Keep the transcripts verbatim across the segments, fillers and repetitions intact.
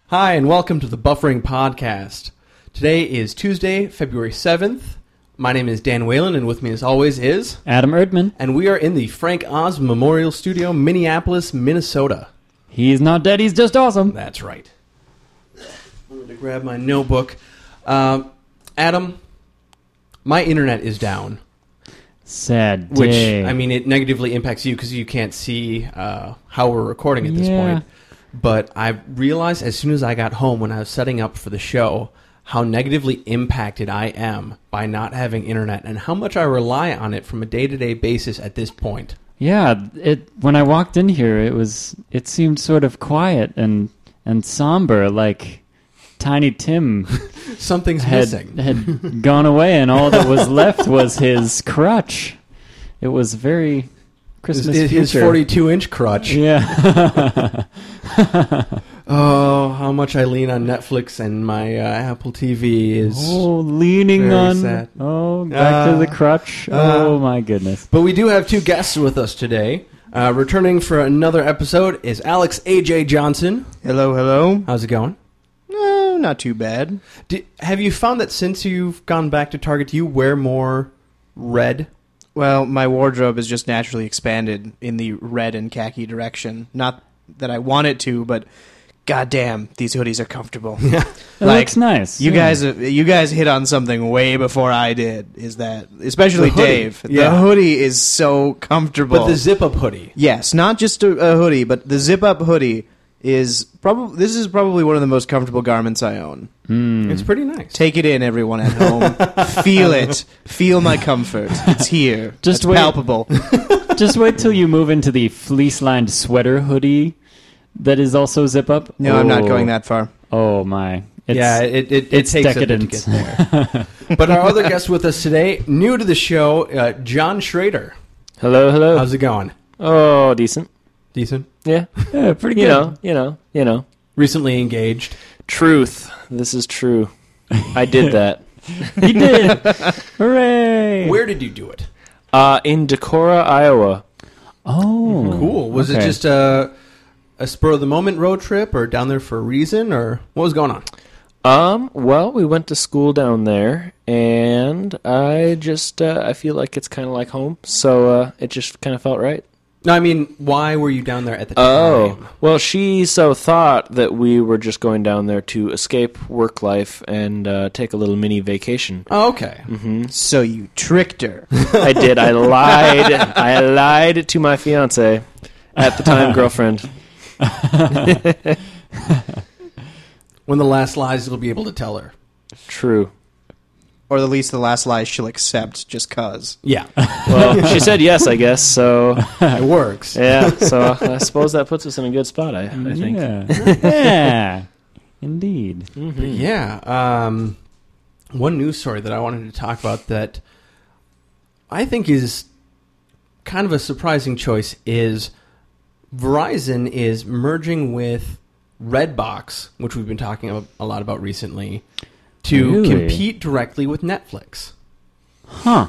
Hi, and welcome to the Buffering Podcast. Today is Tuesday, February seventh. My name is Dan Whalen, and with me as always is... Adam Erdman. And we are in the Frank Oz Memorial Studio, Minneapolis, Minnesota. He's not dead, he's just awesome. That's right. I'm going to grab my notebook. Uh, Adam, my internet is down. Sad Which, day. I mean, it negatively impacts you because you can't see uh, how we're recording at this Yeah. point. But I realized as soon as I got home when I was setting up for the show how negatively impacted I am by not having internet and how much I rely on it from a day-to-day basis at this point. Yeah, it. When I walked in here, it was. It seemed sort of quiet and and somber, like Tiny Tim Something's had missing. had gone away, and all that was left was his crutch. It was very Christmas his, his future. forty-two inch crutch. Yeah. Oh, how much I lean on Netflix and my uh, Apple T V is... Oh, leaning very on. sad. Oh, back Uh, to the crutch. uh, oh my goodness. But we do have two guests with us today. Uh, returning for another episode is Alex A J Johnson. Hello, hello. How's it going? No, not too bad. Do, have you found that since you've gone back to Target, do you wear more red? Well, my wardrobe has just naturally expanded in the red and khaki direction. Not that I want it to, but goddamn, these hoodies are comfortable. Yeah. It Like, looks nice. You yeah. guys, you guys hit on something way before I did. Is that especially The hoodie. Dave? Yeah. The hoodie is so comfortable. But the zip-up hoodie. Yes, not just a, a hoodie, but the zip-up hoodie is probably. This is probably one of the most comfortable garments I own. Mm. It's pretty nice. Take it in, everyone at home. Feel it. Feel my comfort. It's here. Just it's wait. palpable. Just wait till you move into the fleece-lined sweater hoodie that is also zip-up. No, oh. I'm not going that far. Oh, my. It's, yeah, it, it, it it's takes decadent. a bit to get there. But our other guest with us today, new to the show, uh, John Schrader. Hello, hello. How's it going? Oh, decent. Decent? Yeah. yeah, pretty You good. know, you know, you know. Recently engaged. Truth. This is true. I did that. He did. Hooray. Where did you do it? Uh, in Decorah, Iowa. Oh. Cool. Was okay. it just a, a spur-of-the-moment road trip or down there for a reason, or what was going on? Um, well, we went to school down there, and I just, uh, I feel like it's kind of like home, so uh, it just kind of felt right. No, I mean, why were you down there at the Oh, time? well, she so thought that we were just going down there to escape work life and uh, take a little mini vacation. Oh, okay. hmm So you tricked her. I did. I lied. I lied to my fiance at the time, girlfriend. When the last lies you'll be able to tell her. True. Or at least the last lie she'll accept just cause. Yeah, Well, she said yes, I guess. So it works. yeah. So I suppose that puts us in a good spot. I, I think. Yeah. yeah. Indeed. Mm-hmm. Yeah. Um, one news story that I wanted to talk about that I think is kind of a surprising choice is Verizon is merging with Redbox, which we've been talking a, a lot about recently, to Really? compete directly with Netflix. Huh.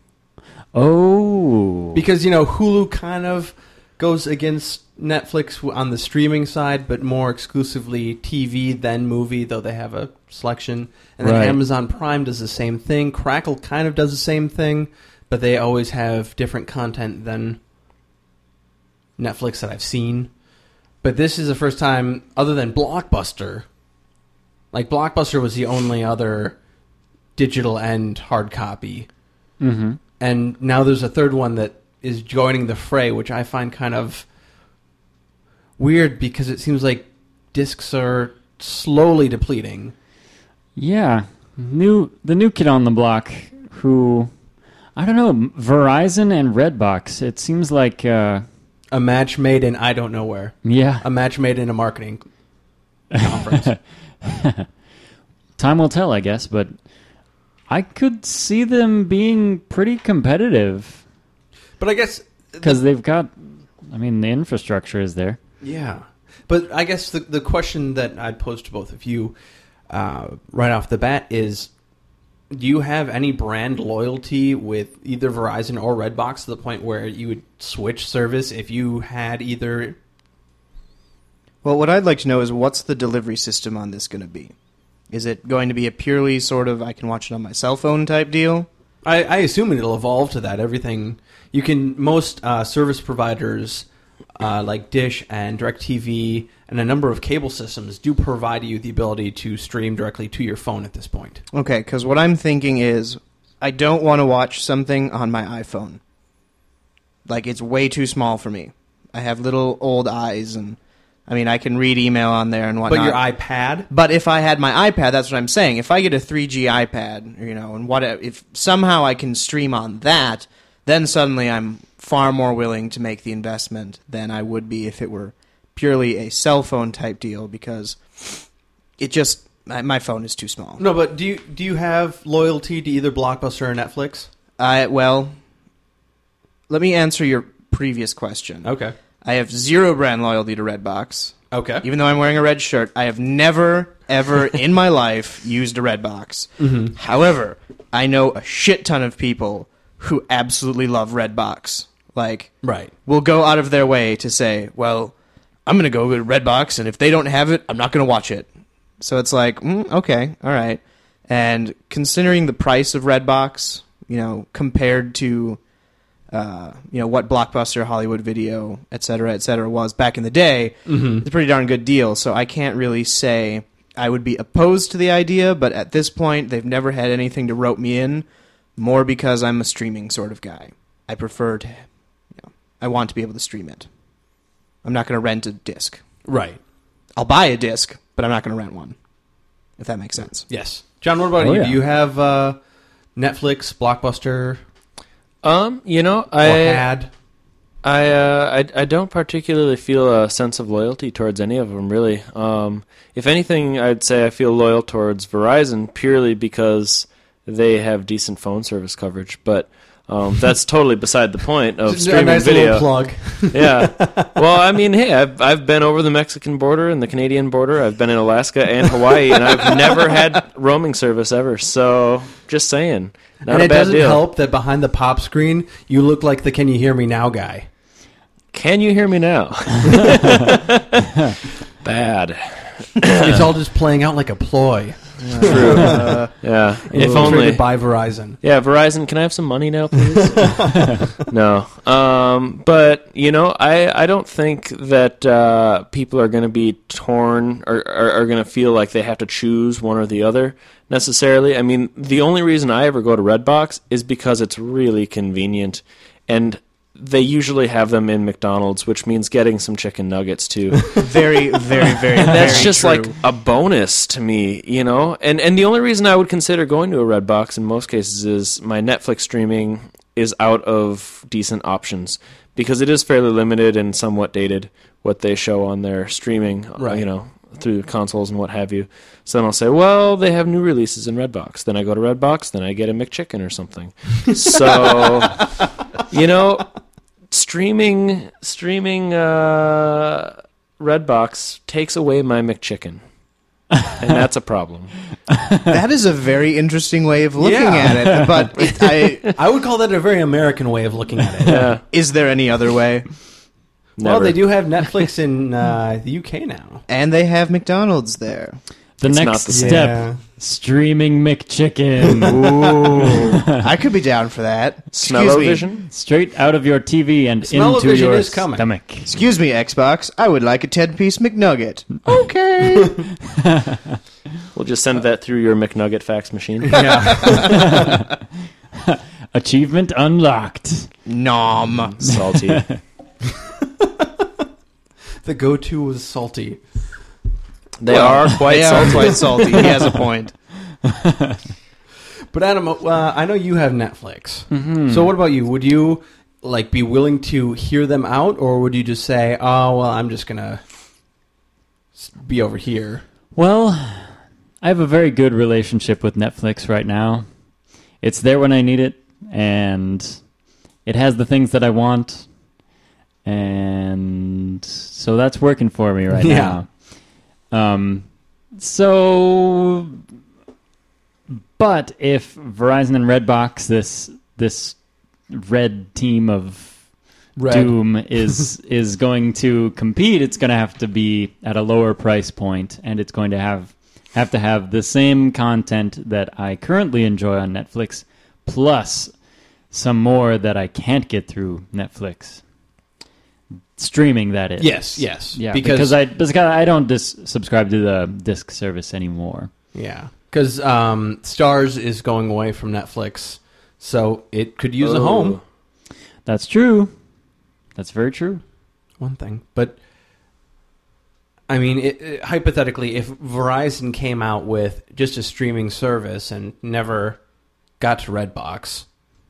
Oh. Because, you know, Hulu kind of goes against Netflix on the streaming side, but more exclusively T V than movie, though they have a selection. And then Right. Amazon Prime does the same thing. Crackle kind of does the same thing, but they always have different content than Netflix that I've seen. But this is the first time, other than Blockbuster, like Blockbuster was the only other digital and hard copy. Mm-hmm. And now there's a third one that is joining the fray, which I find kind of weird because it seems like discs are slowly depleting. Yeah. New the new kid on the block who, I don't know, Verizon and Redbox. It seems like, uh, A match made in I don't know where. yeah. A match made in a marketing conference. Time will tell, I guess, but I could see them being pretty competitive But I guess... because they've got, I mean, the infrastructure is there. Yeah. But I guess the, the question that I'd pose to both of you uh, right off the bat is, do you have any brand loyalty with either Verizon or Redbox to the point where you would switch service if you had either Well, what I'd like to know is what's the delivery system on this going to be? Is it going to be a purely sort of I can watch it on my cell phone type deal? I, I assume it'll evolve to that. Everything you can, most uh, service providers uh, like Dish and DirecTV and a number of cable systems do provide you the ability to stream directly to your phone at this point. Okay, because what I'm thinking is I don't want to watch something on my iPhone. Like, it's way too small for me. I have little old eyes, and I mean, I can read email on there and whatnot. But your iPad? But if I had my iPad, that's what I'm saying. If I get a three G iPad, you know, and what if somehow I can stream on that, then suddenly I'm far more willing to make the investment than I would be if it were purely a cell phone type deal, because it just my, my phone is too small. No, but do you do you have loyalty to either Blockbuster or Netflix? I well, let me answer your previous question. Okay. I have zero brand loyalty to Redbox. Okay. Even though I'm wearing a red shirt, I have never, ever in my life used a Redbox. Mm-hmm. However, I know a shit ton of people who absolutely love Redbox. Like, Right. will go out of their way to say, well, I'm going to go to Redbox, and if they don't have it, I'm not going to watch it. So it's like, mm, okay, all right. And considering the price of Redbox, you know, compared to... Uh, you know, what Blockbuster, Hollywood Video, et cetera, et cetera, was back in the day, Mm-hmm. it's a pretty darn good deal. So I can't really say I would be opposed to the idea, but at this point, they've never had anything to rope me in, more because I'm a streaming sort of guy. I prefer to, you know, I want to be able to stream it. I'm not going to rent a disc. Right. I'll buy a disc, but I'm not going to rent one, if that makes sense. Yes. John, what about Oh, you? yeah. Do you have uh, Netflix, Blockbuster, Um, you know, or I had? I, uh, I I don't particularly feel a sense of loyalty towards any of them, really. Um, if anything, I'd say I feel loyal towards Verizon purely because they have decent phone service coverage. But um, that's totally beside the point of Just streaming a nice video. little plug. Yeah. Well, I mean, hey, I've I've been over the Mexican border and the Canadian border. I've been in Alaska and Hawaii, and I've never had roaming service ever. So, just saying, not and a it bad doesn't deal. help that behind the pop screen, you look like the "Can you hear me now" guy. Can you hear me now? Bad. It's all just playing out like a ploy. True. Yeah. If only. Traded by Verizon. Yeah, Verizon, can I have some money now, please? No. Um, but, you know, I, I don't think that uh, people are going to be torn or are, are going to feel like they have to choose one or the other necessarily. I mean, the only reason I ever go to Redbox is because it's really convenient. And they usually have them in McDonald's, which means getting some chicken nuggets, too. Very, very, very, And that's very just true. like a bonus to me, you know? And and the only reason I would consider going to a Redbox in most cases is my Netflix streaming is out of decent options because it is fairly limited and somewhat dated what they show on their streaming, uh, Right. you know, through consoles and what have you. So then I'll say, well, they have new releases in Redbox. Then I go to Redbox, then I get a McChicken or something. So, you know... Streaming, streaming, uh, Redbox takes away my McChicken, and that's a problem. That is a very interesting way of looking Yeah. at it, but it, I, I would call that a very American way of looking at it. Yeah, is there any other way? Well, never. they do have Netflix in uh, the U K now. And they have McDonald's there. The It's next not the same. step, Yeah. streaming McChicken. Ooh. I could be down for that. Excuse me. Smell-o-vision? Straight out of your T V and into Smell-o-vision your is coming. stomach. Excuse me, Xbox. I would like a ten-piece McNugget. Okay. We'll just send that through your McNugget fax machine. Yeah. Achievement unlocked. Nom. Salty. The go-to was salty. They are quite They salty. are quite salty. He has a point. But Adam, uh, I know you have Netflix. Mm-hmm. So what about you? Would you like be willing to hear them out, or would you just say, "Oh, well, I'm just gonna s- be over here"? Well, I have a very good relationship with Netflix right now. It's there when I need it, and it has the things that I want, and so that's working for me right Yeah. now. Um, so, but if Verizon and Redbox, this this red team of Red. Doom is is going to compete, it's going to have to be at a lower price point, and it's going to have have to have the same content that I currently enjoy on Netflix, plus some more that I can't get through Netflix. Streaming, that is. Yes, yes. Yeah, because, because I because I don't dis- subscribe to the disc service anymore. Yeah, because um, Stars is going away from Netflix, so it could use a Oh. home. That's true. That's very true. One thing, but I mean, it, it, hypothetically, if Verizon came out with just a streaming service and never got to Redbox,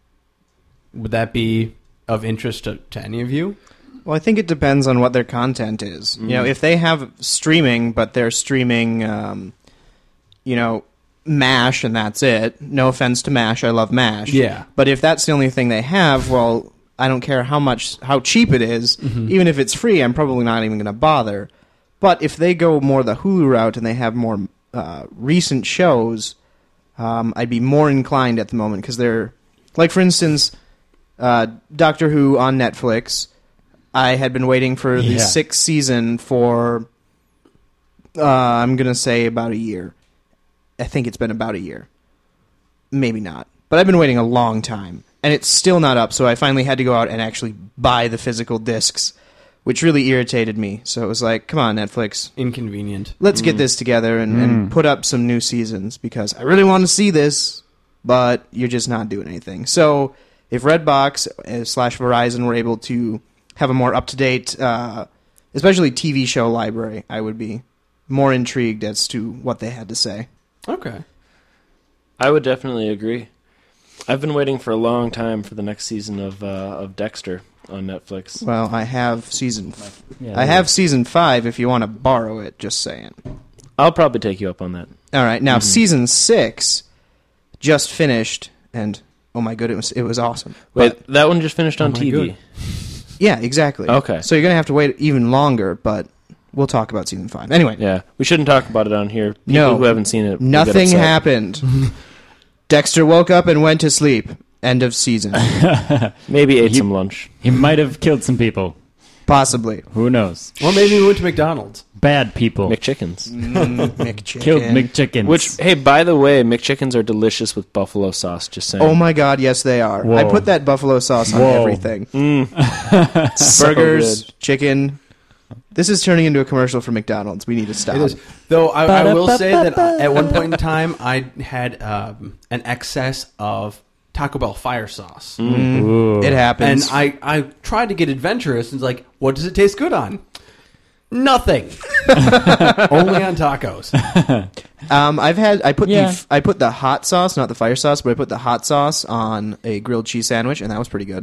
would that be of interest to, to any of you? Well, I think it depends on what their content is. Mm. You know, if they have streaming, but they're streaming, um, you know, MASH and that's it. No offense to MASH, I love MASH. Yeah. But if that's the only thing they have, well, I don't care how much, how cheap it is. Mhm. Even if it's free, I'm probably not even going to bother. But if they go more the Hulu route and they have more uh, recent shows, um, I'd be more inclined at the moment because they're, like for instance, uh, Doctor Who on Netflix. I had been waiting for the Yeah. sixth season for, uh, I'm going to say about a year. I think it's been about a year. Maybe not. But I've been waiting a long time. And it's still not up, so I finally had to go out and actually buy the physical discs, which really irritated me. So it was like, come on, Netflix, Inconvenient. let's get this together and, and Mm. put up some new seasons, because I really want to see this, but you're just not doing anything. So if Redbox uh, slash Verizon were able to have a more up-to-date, uh, especially T V show library, I would be more intrigued as to what they had to say. Okay. I would definitely agree. I've been waiting for a long time for the next season of uh, of Dexter on Netflix. Well, I have season. F- Yeah, I have season five. If you want to borrow it, just saying. I'll probably take you up on that. All right, now Mm-hmm. season six just finished, and oh my god, it was it was awesome. Wait, But- that one just finished on Oh my T V. God. yeah, exactly. Okay. So you're gonna have to wait even longer, but we'll talk about season five anyway. Yeah, we shouldn't talk about it on here. People No. who haven't seen it, will get Nothing upset. happened. Dexter woke up and went to sleep. End of season. Maybe ate He- some lunch. He might have killed some people. Possibly. Who knows? Or maybe we went to McDonald's. Bad people. McChickens. Mm, McChicken. Killed McChickens. Which, hey, by the way, McChickens are delicious with buffalo sauce. Just saying. Oh my god, yes they are. Whoa. I put that buffalo sauce on Whoa. everything. Mm. So Burgers, good. chicken. This is turning into a commercial for McDonald's. We need to stop. It is. Though I, I will say that at one point in time, I had um, an excess of Taco Bell fire sauce. Mm, Ooh. it happens. And I, I tried to get adventurous and was like, what does it taste good on? Nothing. Only on tacos. Um, I've had I put Yeah. the f- I put the hot sauce, not the fire sauce, but I put the hot sauce on a grilled cheese sandwich, and that was pretty good.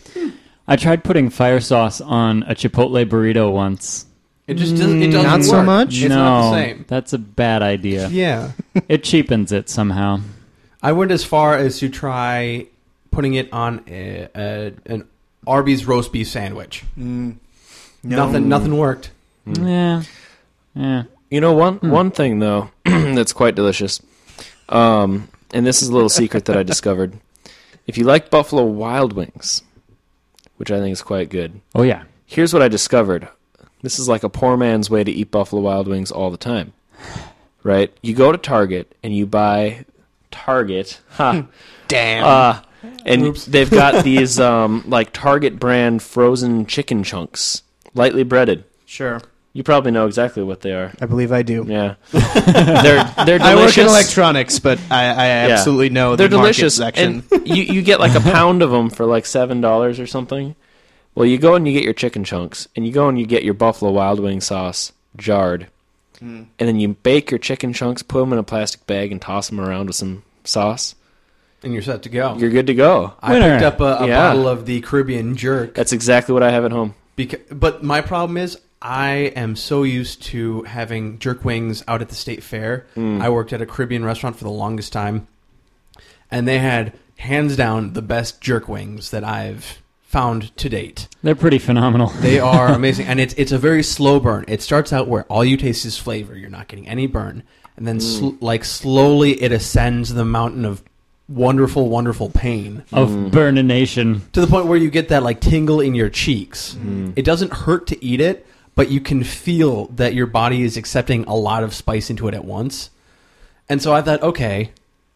I tried putting fire sauce on a Chipotle burrito once. It just doesn't, it doesn't Not so work. much? It's no, not the same. that's a bad idea. Yeah. It cheapens it somehow. I went as far as to try putting it on a, a, an Arby's roast beef sandwich. No. Nothing nothing worked. Yeah. Yeah. You know, one one thing though that's quite delicious, um, and this is a little secret that I discovered. If you like Buffalo Wild Wings, which I think is quite good, Oh yeah. here's what I discovered. This is like a poor man's way to eat Buffalo Wild Wings all the time, right? You go to Target and you buy Target, ha, Damn. uh, and Oops. they've got these um, like Target brand frozen chicken chunks, lightly breaded. sure. You probably know exactly what they are. I believe I do. Yeah, they're they're delicious. I work in electronics, but I, I absolutely know They're the market delicious, section. and you you get like a pound of them for like seven dollars or something. Well, you go and you get your chicken chunks, and you go and you get your Buffalo Wild Wing sauce jarred, Mm. and then you bake your chicken chunks, put them in a plastic bag, and toss them around with some sauce. And you're set to go. You're good to go. I Winner. picked up a, a Yeah. bottle of the Caribbean jerk. That's exactly what I have at home. Because, but my problem is I am so used to having jerk wings out at the state fair. Mm. I worked at a Caribbean restaurant for the longest time, and they had hands down the best jerk wings that I've found to date. They're pretty phenomenal. They are amazing, and it's it's a very slow burn. It starts out where all you taste is flavor. You're not getting any burn, and then sl- like slowly it ascends the mountain of wonderful, wonderful pain of Mm. burnination. to the point where you get that like tingle in your cheeks. Mm. It doesn't hurt to eat it, but you can feel that your body is accepting a lot of spice into it at once. And so I thought, okay,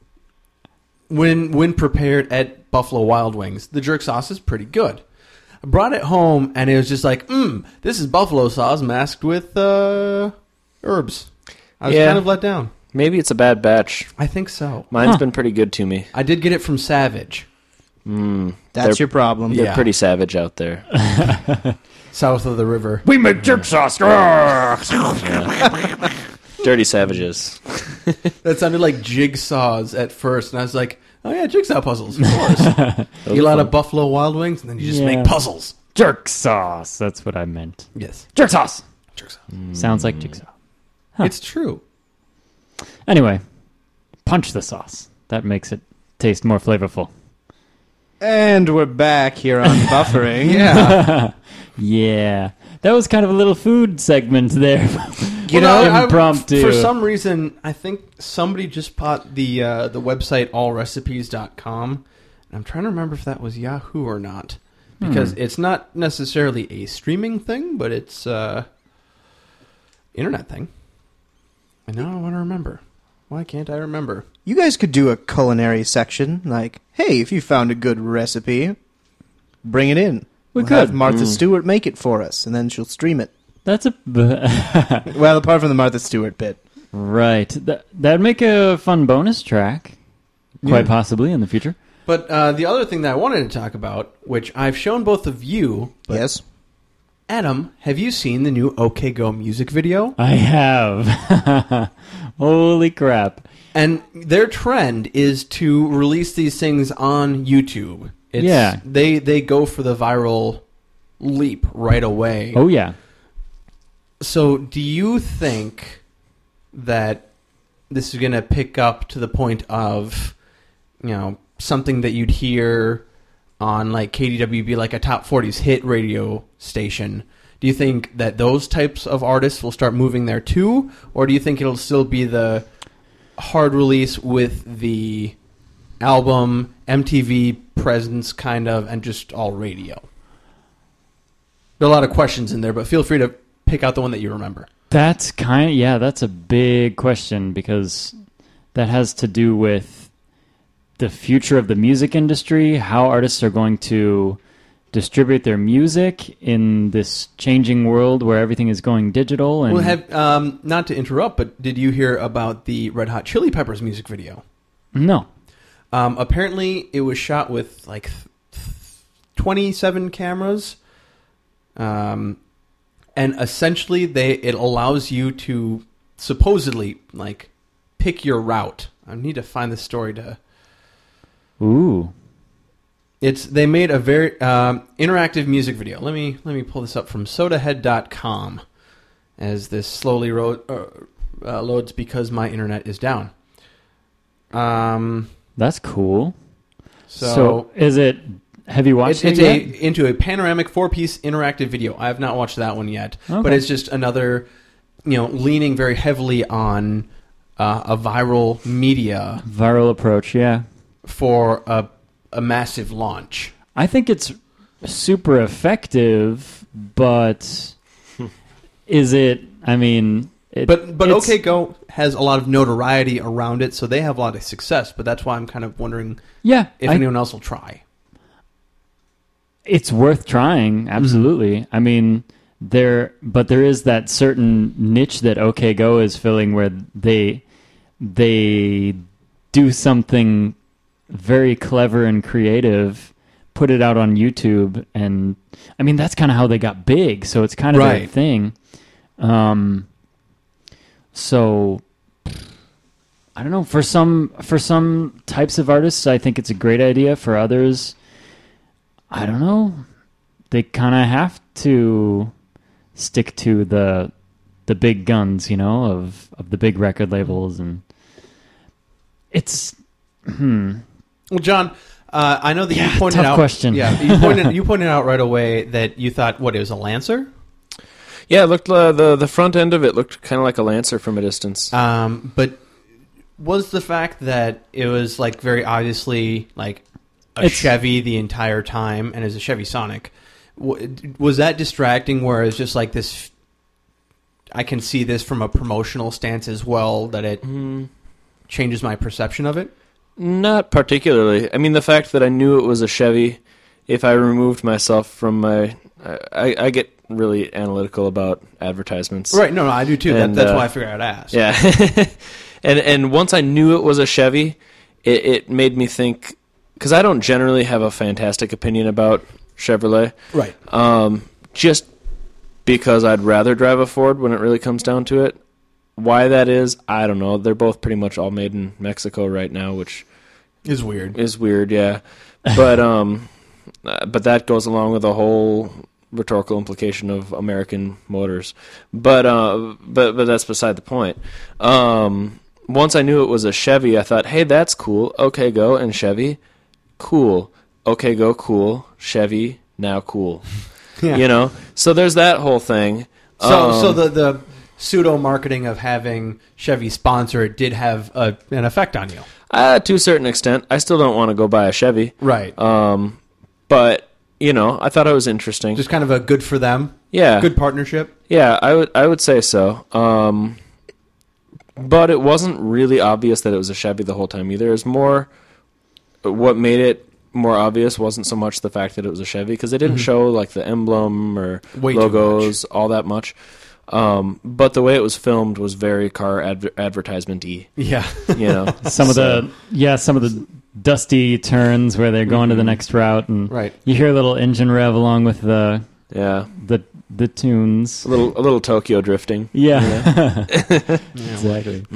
when when prepared at Buffalo Wild Wings, the jerk sauce is pretty good. I brought it home, and it was just like, mmm, this is buffalo sauce masked with uh, herbs. I was Yeah. kind of let down. Maybe it's a bad batch. I think so. Mine's Huh. been pretty good to me. I did get it from Savage, Mm. That's They're- your problem. They're Yeah. pretty savage out there. south of the river. We make jerk sauce. Yeah. Dirty savages. That sounded like jigsaws at first, and I was like, oh yeah, jigsaw puzzles, of course. Those You are lot fun. of Buffalo Wild Wings, and then you just Yeah. make puzzles. Jerk sauce. That's what I meant. Yes. Jerk sauce. Jigsaw. Sounds like jigsaw. Huh. It's true. Anyway, punch the sauce. That makes it taste more flavorful. And we're back here on buffering. Yeah. Yeah. That was kind of a little food segment there. You Well, know, I- I- impromptu. For some reason, I think somebody just bought the uh, the website all recipes dot com. I'm trying to remember if that was Yahoo or not. Because Hmm. it's not necessarily a streaming thing, but it's uh internet thing. And now I want to remember. Why can't I remember? you guys could do a culinary section. Like, hey, if you found a good recipe, bring it in. We We'll could. have Martha Mm. Stewart make it for us, and then she'll stream it. That's a Well, apart from the Martha Stewart bit. right. That that'd make a fun bonus track, quite Yeah. possibly in the future. But uh, the other thing that I wanted to talk about, which I've shown both of you, but Yes. Adam, have you seen the new OK Go music video? I have. Holy crap! And their trend is to release these things on YouTube. It's, Yeah. They they go for the viral leap right away. Oh yeah. So do you think that this is going to pick up to the point of, you know, something that you'd hear on like K D W B, like a top forties hit radio station? Do you think that those types of artists will start moving there too? Or do you think it'll still be the hard release with the album, M T V presence kind of, and just all radio? There are a lot of questions in there, but feel free to pick out the one that you remember. That's kind of, yeah, that's a big question because that has to do with the future of the music industry, how artists are going to distribute their music in this changing world where everything is going digital. And Well, have um, not to interrupt, but did you hear about the Red Hot Chili Peppers music video? no. Um, apparently, it was shot with like twenty-seven cameras, um, and essentially, they it allows you to supposedly like pick your route. I need to find the story to. Ooh. It's they made a very um, interactive music video. Let me let me pull this up from sodahead dot com as this slowly ro- uh, uh, loads because my internet is down. Um, That's cool. so, So, is it, have you watched it's, it's it a yet? into a panoramic four-piece interactive video. I have not watched that one yet, but Okay. it's just another, you know, leaning very heavily on uh, a viral media Viral approach, yeah. for a a massive launch. I think it's super effective, but is it, I mean... It, But but it's- OK Go has a lot of notoriety around it, so they have a lot of success. But that's why I'm kind of wondering Yeah, if I- anyone else will try. it's worth trying, absolutely. I mean, there, but there is that certain niche that OK Go is filling where they they do something very clever and creative, put it out on YouTube, and I mean that's kind of how they got big. So it's kind of their Right. thing. Um, so I don't know. For some for some types of artists, I think it's a great idea. For others, I don't know. They kind of have to stick to the the big guns, you know, of of the big record labels, and it's hmm. Well, John, uh, I know that Yeah, you pointed tough out. question. Yeah, you pointed you pointed out right away that you thought what it was a Lancer. Yeah, it looked uh, the the front end of it looked kind of like a Lancer from a distance. Um, but was the fact that it was like very obviously like a It's- Chevy the entire time, and is a Chevy Sonic. W- Was that distracting? Where it's just like this, I can see this from a promotional stance as well, that it Mm, changes my perception of it. not particularly. I mean, the fact that I knew it was a Chevy, if I removed myself from my... I, I get really analytical about advertisements. Right? No, no, I do too. And, that, that's uh, why I figured I'd ask. Yeah. and and once I knew it was a Chevy, it, it made me think... Because I don't generally have a fantastic opinion about Chevrolet. Right. Um, just because I'd rather drive a Ford when it really comes down to it. Why that is, I don't know. They're both pretty much all made in Mexico right now, which Is weird. is weird, yeah. But um, uh, but that goes along with the whole rhetorical implication of American motors. But uh, but but that's beside the point. Um, once I knew it was a Chevy, I thought, hey, that's cool. Okay, go and Chevy, cool. Okay, go, cool. Chevy, now cool. Yeah. You know, so there's that whole thing. So, Um, so the the pseudo marketing of having Chevy sponsor it did have a, an effect on you, uh, to a certain extent, I still don't want to go buy a Chevy. right? Um, but you know, I thought it was interesting. Just kind of a good for them, yeah, good partnership. yeah, I would I would say so. Um, but it wasn't really obvious that it was a Chevy the whole time either. It was more what made it more obvious wasn't so much the fact that it was a Chevy, because they didn't Mhm. show like the emblem or Way too logos all that much. Um, but the way it was filmed was very car adver- advertisement-y, Yeah. you know. Some of So- the yeah, some of the dusty turns where they're going to the next route, and Right. you hear a little engine rev along with the yeah, the the tunes. a little a little Tokyo drifting. Yeah, Yeah. exactly.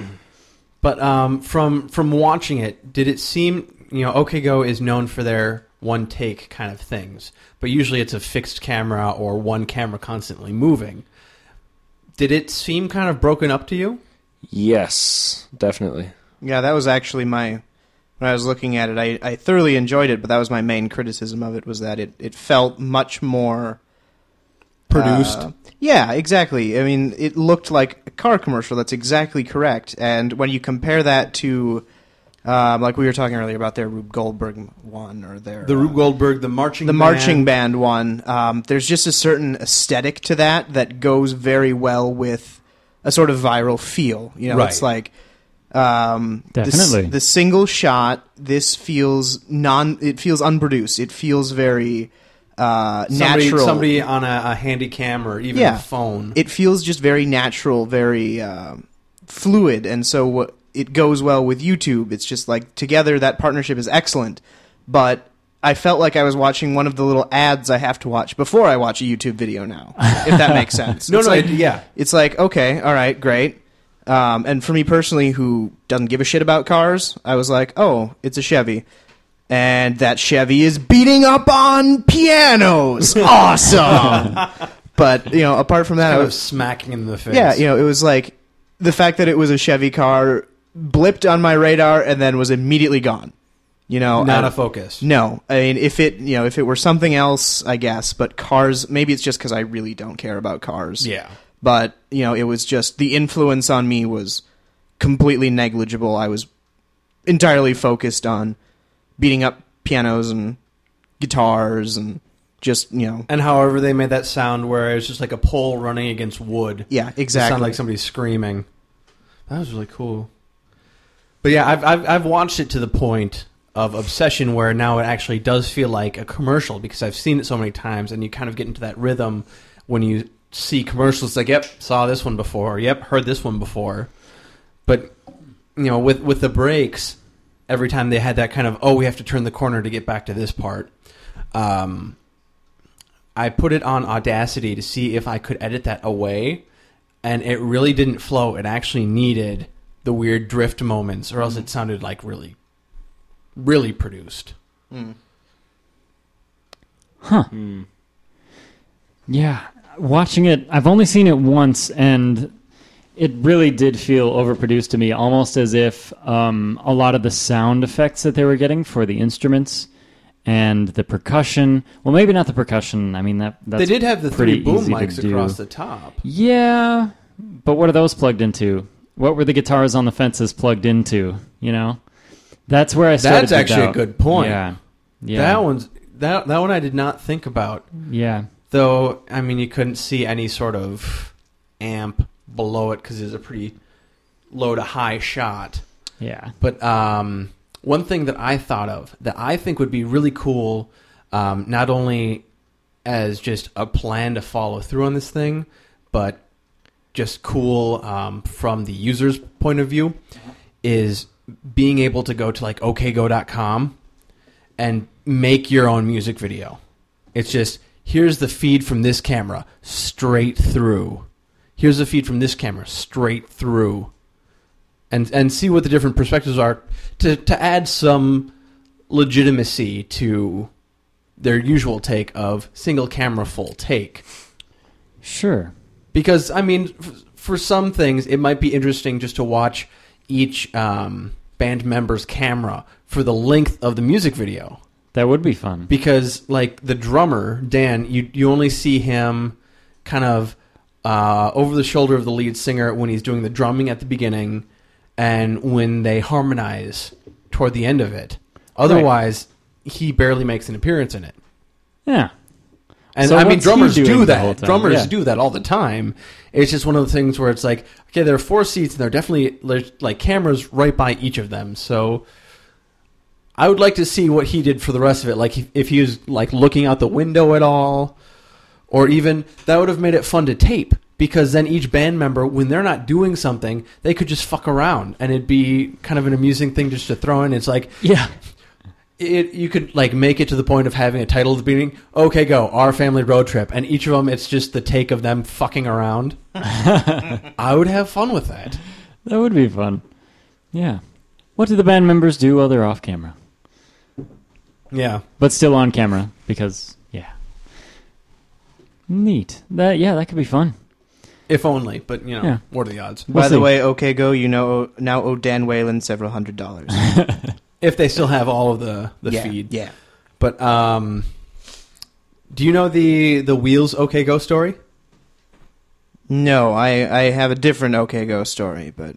But um, from from watching it, did it seem, you know, OkGo is known for their one take kind of things, but usually it's a fixed camera or one camera constantly moving. Did it seem kind of broken up to you? Yes, definitely. Yeah, that was actually my... When I was looking at it, I, I thoroughly enjoyed it, but that was my main criticism of it, was that it, it felt much more... Produced? Uh, yeah, exactly. I mean, it looked like a car commercial. That's exactly correct. And when you compare that to, um, like we were talking earlier about their Rube Goldberg one, or their... The Rube uh, Goldberg, the marching the band. marching band one, um, there's just a certain aesthetic to that that goes very well with a sort of viral feel. You know, Right. it's like um, the s- Definitely. the, single shot. This feels non. It feels unproduced. It feels very uh, Somebody, natural. somebody on a, a handy cam or even Yeah. a phone. It feels just very natural, very um fluid, and so what, it goes well with YouTube. It's just like together that partnership is excellent, but I felt like I was watching one of the little ads I have to watch before I watch a YouTube video now, if that makes sense. no, It's no, like, it- yeah. it's like, okay, all right, great. Um, and for me personally, who doesn't give a shit about cars, I was like, oh, it's a Chevy. And that Chevy is beating up on pianos. Awesome. But, you know, apart from that, I Kind of was, smacking in the face. yeah, you know, it was like the fact that it was a Chevy car blipped on my radar and then was immediately gone. You know, Not I- a focus. no, I mean, if it, you know, if it were something else, I guess. But cars, maybe it's just because I really don't care about cars. Yeah. But you know, it was just the influence on me was completely negligible. I was entirely focused on beating up pianos and guitars and just, you know, And however they made that sound where it was just like a pole running against wood. yeah, It exactly. sounded like somebody screaming. That was really cool. But yeah, I've, I've I've watched it to the point of obsession where now it actually does feel like a commercial, because I've seen it so many times, and you kind of get into that rhythm when you see commercials. Like, yep, saw this one before. Yep, heard this one before. But you know, with with the brakes, every time they had that kind of, oh, we have to turn the corner to get back to this part. Um, I put it on Audacity to see if I could edit that away, and it really didn't flow. It actually needed the weird drift moments, or else it sounded like really, really produced. Mm. Huh. Hmm. Yeah, watching it, I've only seen it once, and it really did feel overproduced to me, almost as if um, a lot of the sound effects that they were getting for the instruments and the percussion, well, maybe not the percussion. I mean, that that's They did have the pretty three boom easy to mics do. across the top. Yeah, but what are those plugged into? what were the guitars on the fences plugged into? You know, that's where I started. That's to actually doubt. a good point. Yeah, yeah, That one's that that one I did not think about. yeah. Though, I mean, you couldn't see any sort of amp below it because it's a pretty low to high shot. Yeah. But um, one thing that I thought of that I think would be really cool, um, not only as just a plan to follow through on this thing, but just cool um, from the user's point of view, is being able to go to like O K Go dot com and make your own music video. It's just, here's the feed from this camera straight through. Here's the feed from this camera straight through. And and see what the different perspectives are to, to add some legitimacy to their usual take of single camera full take. Sure. Because, I mean, f- for some things, it might be interesting just to watch each um, band member's camera for the length of the music video. That would be fun. Because, like, the drummer, Dan, you, you only see him kind of uh, over the shoulder of the lead singer when he's doing the drumming at the beginning and when they harmonize toward the end of it. Otherwise, right. he barely makes an appearance in it. Yeah. And so I mean, what's he drummers doing do the whole that. time? Drummers Yeah. do that all the time. It's just one of the things where it's like, okay, there are four seats, and there are definitely there's, like cameras right by each of them. So I would like to see what he did for the rest of it. Like if, if he was like looking out the window at all, or even that would have made it fun to tape. Because then each band member, when they're not doing something, they could just fuck around, and it'd be kind of an amusing thing just to throw in. It's like, Yeah. It, you could like make it to the point of having a title at the beginning. Okay, go our family road trip, and each of them it's just the take of them fucking around. I would have fun with that. That would be fun. Yeah. What do the band members do while they're off camera? Yeah, But still on camera because, yeah. Neat. That yeah, that could be fun. if only. But you know, Yeah. what are the odds? We'll By the see. way, OK Go, you know now owe Dan Whalen several hundred dollars. If they still have all of the the yeah, feed. yeah. But um, do you know the the Wheels OK Go story? No, I, I have a different OK Go story, but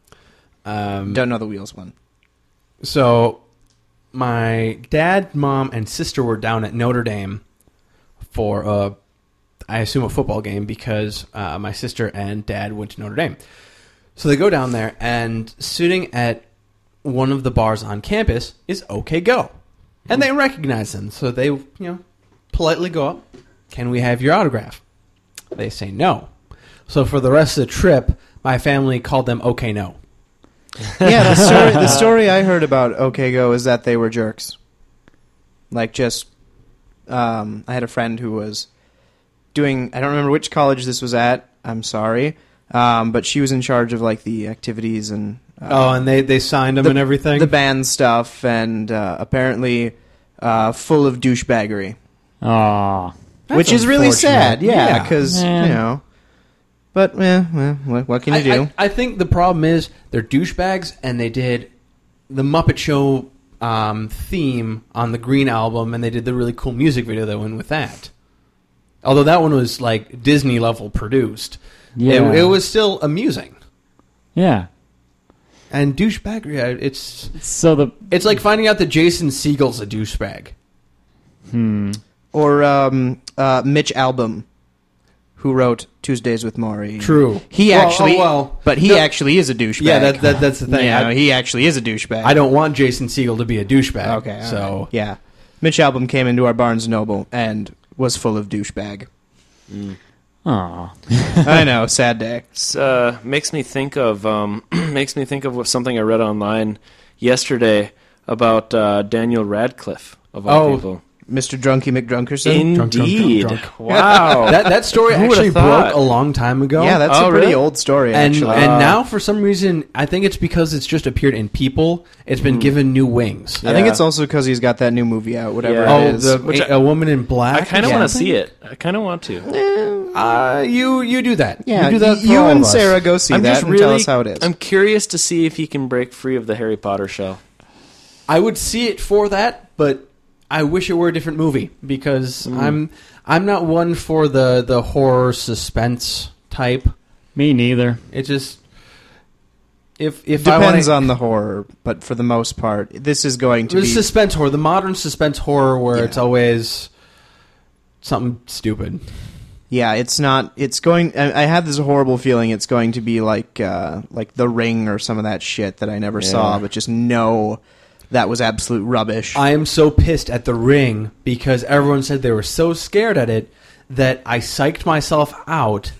Um, don't know the Wheels one. So, my dad, mom, and sister were down at Notre Dame for, a, I assume, a football game because uh, my sister and dad went to Notre Dame. So they go down there, and sitting at one of the bars on campus is OK Go. And they recognize them, so they, you know, politely go up, "Can we have your autograph?" They say no. So for the rest of the trip, my family called them OK No. Yeah, the story, the story I heard about OK Go is that they were jerks. Like, just, um, I had a friend who was doing, I don't remember which college this was at, I'm sorry, um, but she was in charge of, like, the activities and... Uh, Oh, and they, they signed them the, and everything? The band stuff, and uh, apparently uh, full of douchebaggery. Aw. That's Which is really sad, unfortunate. yeah, Yeah. because, Man. you know... But, eh, well, what, what can you I, do? I, I think the problem is they're douchebags, and they did the Muppet Show um, theme on the Green album, and they did the really cool music video that went with that. Although that one was like Disney level produced, Yeah. it, it was still amusing. Yeah. And douchebag, yeah, it's So the it's like finding out that Jason Segel's a douchebag. hmm. Or um, uh, Mitch Albom, who wrote Tuesdays with Maury. True. He Well, actually, oh, well, but he no- actually is a douchebag. Yeah, that, that that's the thing. Yeah, I, he actually is a douchebag. I don't want Jason Segel to be a douchebag. Okay, all so right. Yeah, Mitch Albom came into our Barnes and Noble and was full of douchebag. Aw. I know, sad day. It's, uh, makes me think of um, makes me think of what- something I read online yesterday about uh, Daniel Radcliffe of all Oh. people. Mister Drunky McDrunkerson. Drunk, drunk, drunk, Indeed. drunk. Wow. that that story Who would've actually thought? broke a long time ago. Yeah, that's Oh, a pretty really? old story, and actually. and Uh, now for some reason I think it's because it's just appeared in People. It's been given new wings. I think Yeah. it's also because he's got that new movie out, whatever Yeah. it Oh, is. the Which a, I- a Woman in Black. I kind of Yeah. want to see it. I kind of want to. Uh, you you do that. yeah, you do that. For you all and of us. Sarah go see I'm that just and really. tell us how it is. I'm curious to see if he can break free of the Harry Potter shell. I would see it for that, but I wish it were a different movie because I'm I'm not one for the the horror suspense type. Me neither. It just if if I Depends wanna, on the horror, but for the most part, this is going to the be suspense horror, the modern suspense horror where Yeah. it's always something stupid. Yeah, it's not. It's going. I I have this horrible feeling it's going to be like uh, like The Ring or some of that shit that I never Yeah. saw, but just know that was absolute rubbish. I am so pissed at The Ring because everyone said they were so scared at it that I psyched myself out.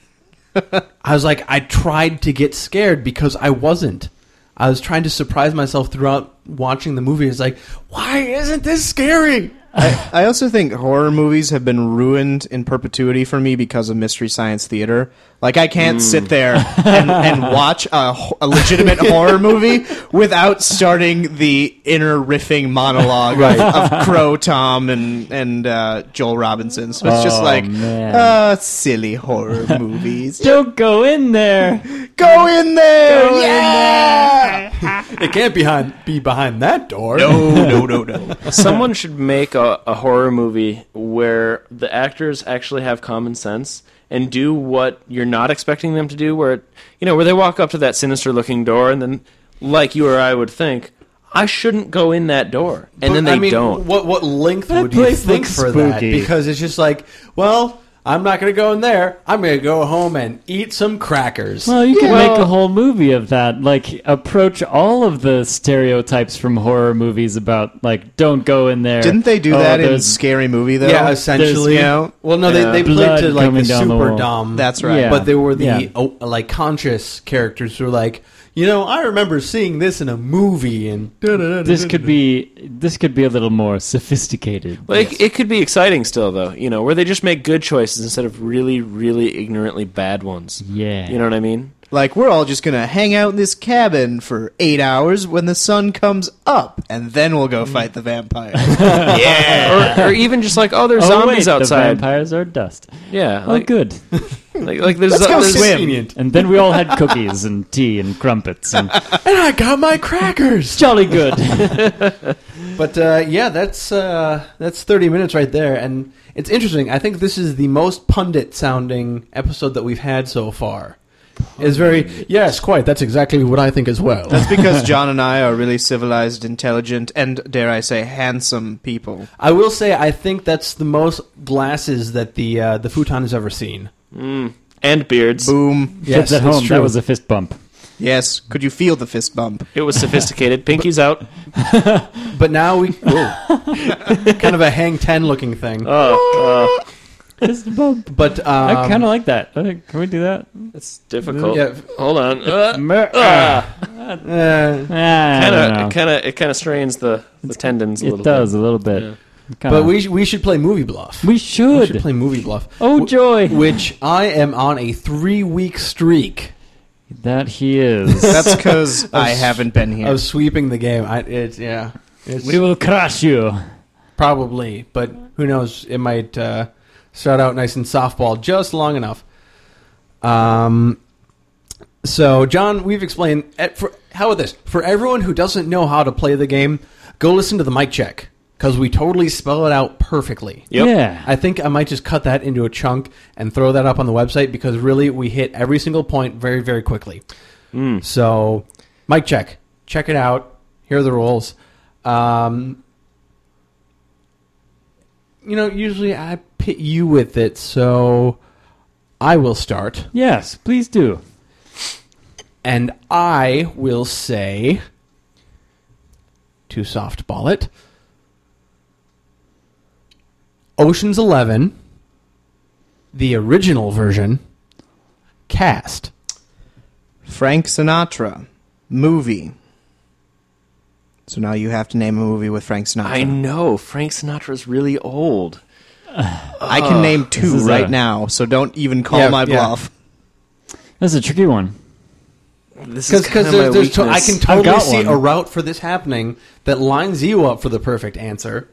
I was like, I tried to get scared because I wasn't. I was trying to surprise myself throughout watching the movie. It's like, why isn't this scary? I, I also think horror movies have been ruined in perpetuity for me because of Mystery Science Theater. Like, I can't sit there and, and watch a, ho- a legitimate horror movie without starting the inner riffing monologue Right. of, of Crow Tom and, and uh, Joel Robinson. So it's just Oh, like, man. uh, silly horror movies. Don't go in there. Go in there! Go in yeah! It can't behind, be behind that door. No, no, no, no. Someone should make a, a horror movie where the actors actually have common sense and do what you're not expecting them to do, where it, you know, where they walk up to that sinister looking door and then, like you or I would think, I shouldn't go in that door, and But, then they I mean, don't. What what length That would you place think looks for that? spooky. Because it's just like, well, I'm not going to go in there. I'm going to go home and eat some crackers. Well, you could Yeah. make a whole movie of that. Like, approach all of the stereotypes from horror movies about, like, don't go in there. Didn't they do Oh, that in there's- Scary Movie, though? yeah, essentially. you know? Well, no, Yeah. they, they played Blood to like coming the down the super wall. dumb. That's right. Yeah. But they were the Yeah. oh, like conscious characters who were like, you know, I remember seeing this in a movie, and This could be this could be a little more sophisticated. Well, it, it could be exciting still, though, you know, where they just make good choices instead of really, really ignorantly bad ones. Yeah. You know what I mean? Like, we're all just gonna hang out in this cabin for eight hours when the sun comes up, and then we'll go fight the vampire. yeah! Or, or even just like, oh, there's oh, zombies wait, the outside. vampires are dust. Yeah. Oh, Like, good. like, like there's, Let's go there's swim. Convenient. And then we all had cookies and tea and crumpets and And I got my crackers. jolly good. But uh, yeah, that's uh, that's thirty minutes right there, and it's interesting. I think this is the most pundit sounding episode that we've had so far. It's very yes, quite. That's exactly what I think as well. That's because John and I are really civilized, intelligent, and, dare I say, handsome people. I will say I think that's the most glasses that the uh, the futon has ever seen. Mm, and beards. Boom. Yes, Kids at it's home, true. that was a fist bump. Yes. Could you feel the fist bump? It was sophisticated. Pinky's out. But now we whoa. kind of a hang ten looking thing. Oh, uh, Fist bump. But um, I kind of like that. Uh, Can we do that? it's difficult. Yeah. Hold on. Uh, Mer- ah. uh, Ah, I kind don't of, know. it kind of, it kind of strains the, the tendons a It little does bit. a little bit. Yeah. Kinda. but we sh- we should play movie bluff. we We should. should play movie bluff. Oh Wh- joy! Which I am on a three week streak That he is. That's because I haven't been here. of sweeping the game. I, it's yeah, it's we will crush you. probably, but who knows? It might uh, start out nice and softball just long enough. Um. So, John, we've explained. eh, For, how about this? For everyone who doesn't know how to play the game, go listen to the mic check because we totally spell it out perfectly. Yep. Yeah. I think I might just cut that into a chunk and throw that up on the website because really we hit every single point very, very quickly. Mm. So, mic check. Check it out. Here are the rules. Um, you know, usually I pit you with it, so I will start. Yes, please do. And I will say to softball it. Ocean's Eleven, the original version, cast. Frank Sinatra. Movie. So now you have to name a movie with Frank Sinatra. I know. Frank Sinatra's really old. I can name This two is right a- now, so don't even call Yeah, my yeah. bluff. That's a tricky one. This is Because kind of my there's, there's to- I weakness. can I've totally got see one. a route for this happening that lines you up for the perfect answer.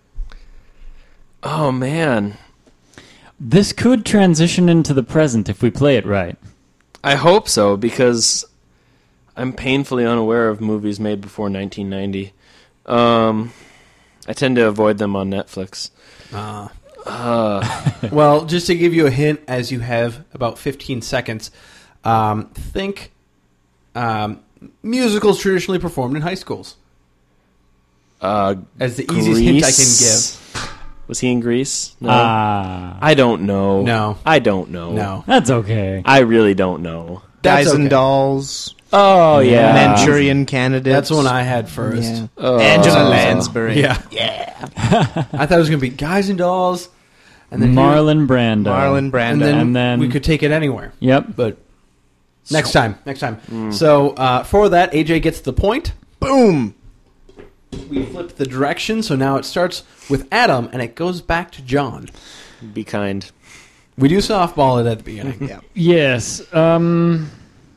Oh, man. This could transition into the present if we play it right. I hope so, because I'm painfully unaware of movies made before nineteen ninety. Um, I tend to avoid them on Netflix. Uh, Uh, well, just to give you a hint, as you have about fifteen seconds, um, think um, Musicals traditionally performed in high schools. Uh, As the easiest hint I can give. Was he in Greece? No. Ah, I don't know. No. I don't know. No. that's okay. I really don't know. That's Guys and okay. Dolls, Oh, yeah. Manchurian Candidates. That's the one I had first. Yeah. Oh. Angela Lansbury. Yeah. Yeah. I thought it was going to be Guys and Dolls. And then Marlon Brando. Marlon Brando. And then, And then- we could take it anywhere. Yep. But next time. Next time. So uh, for that, A J gets the point. Boom. We flipped the direction, so now it starts with Adam, and it goes back to John. Be kind. We do softball it at the beginning. Yeah. Yes. Um.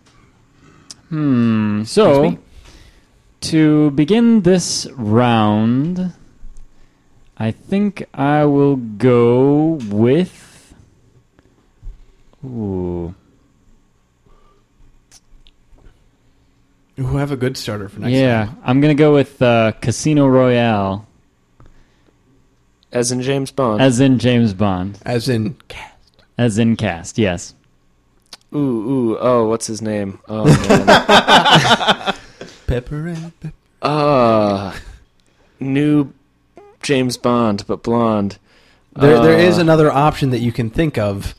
Hmm. Excuse So, me? to begin this round, I think I will go with. Ooh. Who have a good starter for next Yeah, time? I'm gonna go with uh, Casino Royale, As in James Bond. as in James Bond, As in cast. as in cast. Yes. ooh, ooh. Oh, what's his name? Oh, man. Pepper and pepper. uh, new James Bond, but blonde. There, there is Uh, another option that you can think of.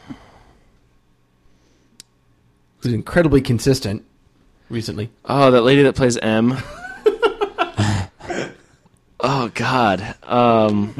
Who's incredibly consistent recently. Oh, that lady that plays M. Oh, God. Um,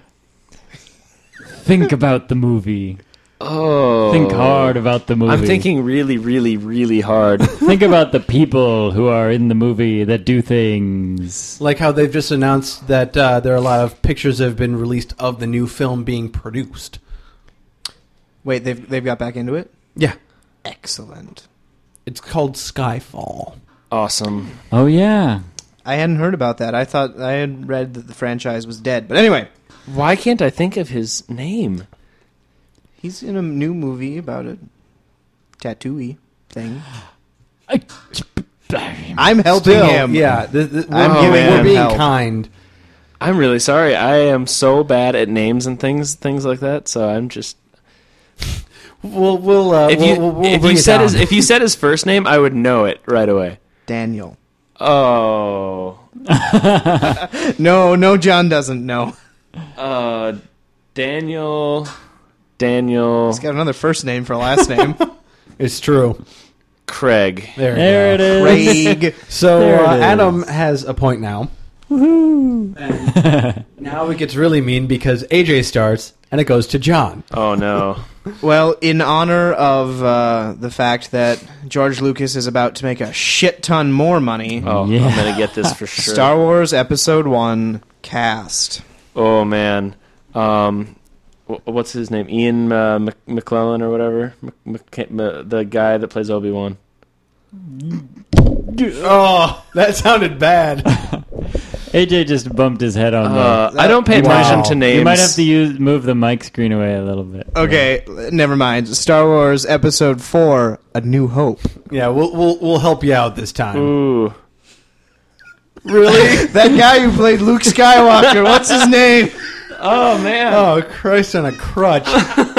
Think about the movie. oh. Think hard about the movie. I'm thinking really, really, really hard. Think about the people who are in the movie that do things. Like how they've just announced that uh, there are a lot of pictures that have been released of the new film being produced. Wait, they've they've got back into it? Yeah. Excellent. It's called Skyfall. Awesome. Oh yeah. I hadn't heard about that. I thought I had read that the franchise was dead. But anyway, Why can't I think of his name? he's in a new movie about a tattoo-y thing. I- I'm helping Still, him. yeah. Th- th- I'm we're, giving we're him being help. kind. I'm really sorry. I am so bad at names and things, things like that. So I'm just. We'll we'll uh, If we'll, you we'll, we'll if bring you it said down. his if you said his first name, I would know it right away. Daniel. Oh. No, no, John doesn't know. Uh, Daniel. Daniel. He's got another first name for a last name. It's true. Craig. There, you There go. it is. Craig. So There it uh, is. Adam has a point now. And now it gets really mean because A J starts and it goes to John. Oh no. Well, in honor of uh, the fact that George Lucas is about to make a shit ton more money, Oh, Yeah. I'm gonna get this for sure. Star Wars Episode One cast. Oh man. Um, wh- what's his name? Ian uh, Mc- McClellan or whatever. Mc- Mc- M- the guy that plays Obi-Wan. Oh, that sounded bad. A J just bumped his head on Uh, that- I don't pay Wow. attention to there. names. You might have to use move the mic screen away a little bit. Okay, never mind. Star Wars Episode Four: A New Hope. Yeah, we'll we'll we'll help you out this time. Ooh. Really? That guy who played Luke Skywalker. What's his name? Oh man. Oh, Christ on a crutch.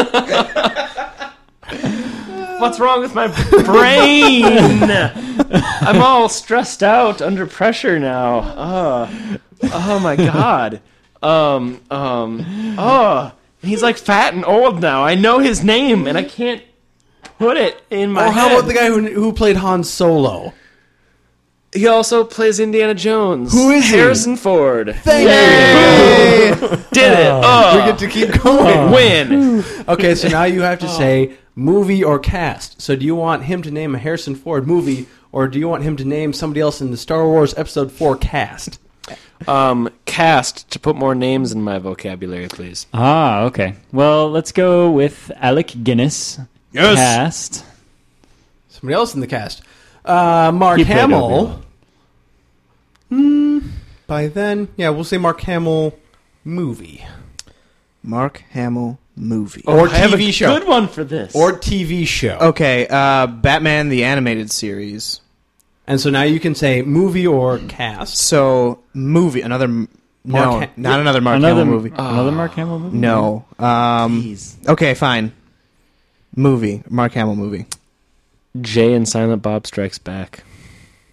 What's wrong with my brain? I'm all stressed out under pressure now. Uh, oh my god. Um, um, oh, he's like fat and old now. I know his name and I can't put it in my Or how head. about the guy who who played Han Solo? He also plays Indiana Jones. Who is he? Harrison Ford. Thank Hey! Did it. Oh, We get to keep going. win. Okay, so now you have to say movie or cast. So do you want him to name a Harrison Ford movie, or do you want him to name somebody else in the Star Wars Episode Four cast? Um, cast to put more names in my vocabulary, please. Ah, okay. Well, let's go with Alec Guinness. Yes. Cast. Somebody else in the cast. Uh, Mark He played Hamill. Obi-Wan. Hmm. By then, yeah, we'll say Mark Hamill movie Mark Hamill movie. or I have T V a show good one for this. or T V show. Okay, uh, Batman the Animated Series. And so now you can say movie or cast. So, movie. Another. m- Mark no, Ha- not another Mark another Hamill movie. Another Mark Hamill movie? No. Um, Jeez. okay, fine. Movie. Mark Hamill movie. Jay and Silent Bob Strikes Back.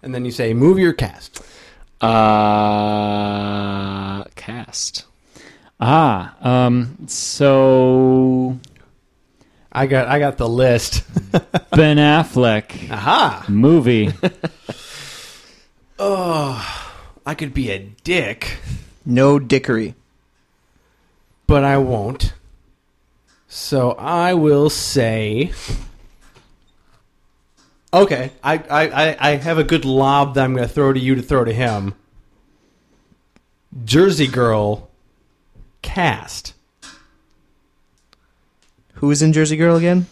and then you say movie or cast. Uh, cast. Ah, um, so I got I got the list. Ben Affleck Aha! movie. Oh, I could be a dick, No dickery. but I won't. So I will say. Okay, I, I, I- I have a good lob that I'm going to throw to you to throw to him. Jersey Girl cast. Who is in Jersey Girl again?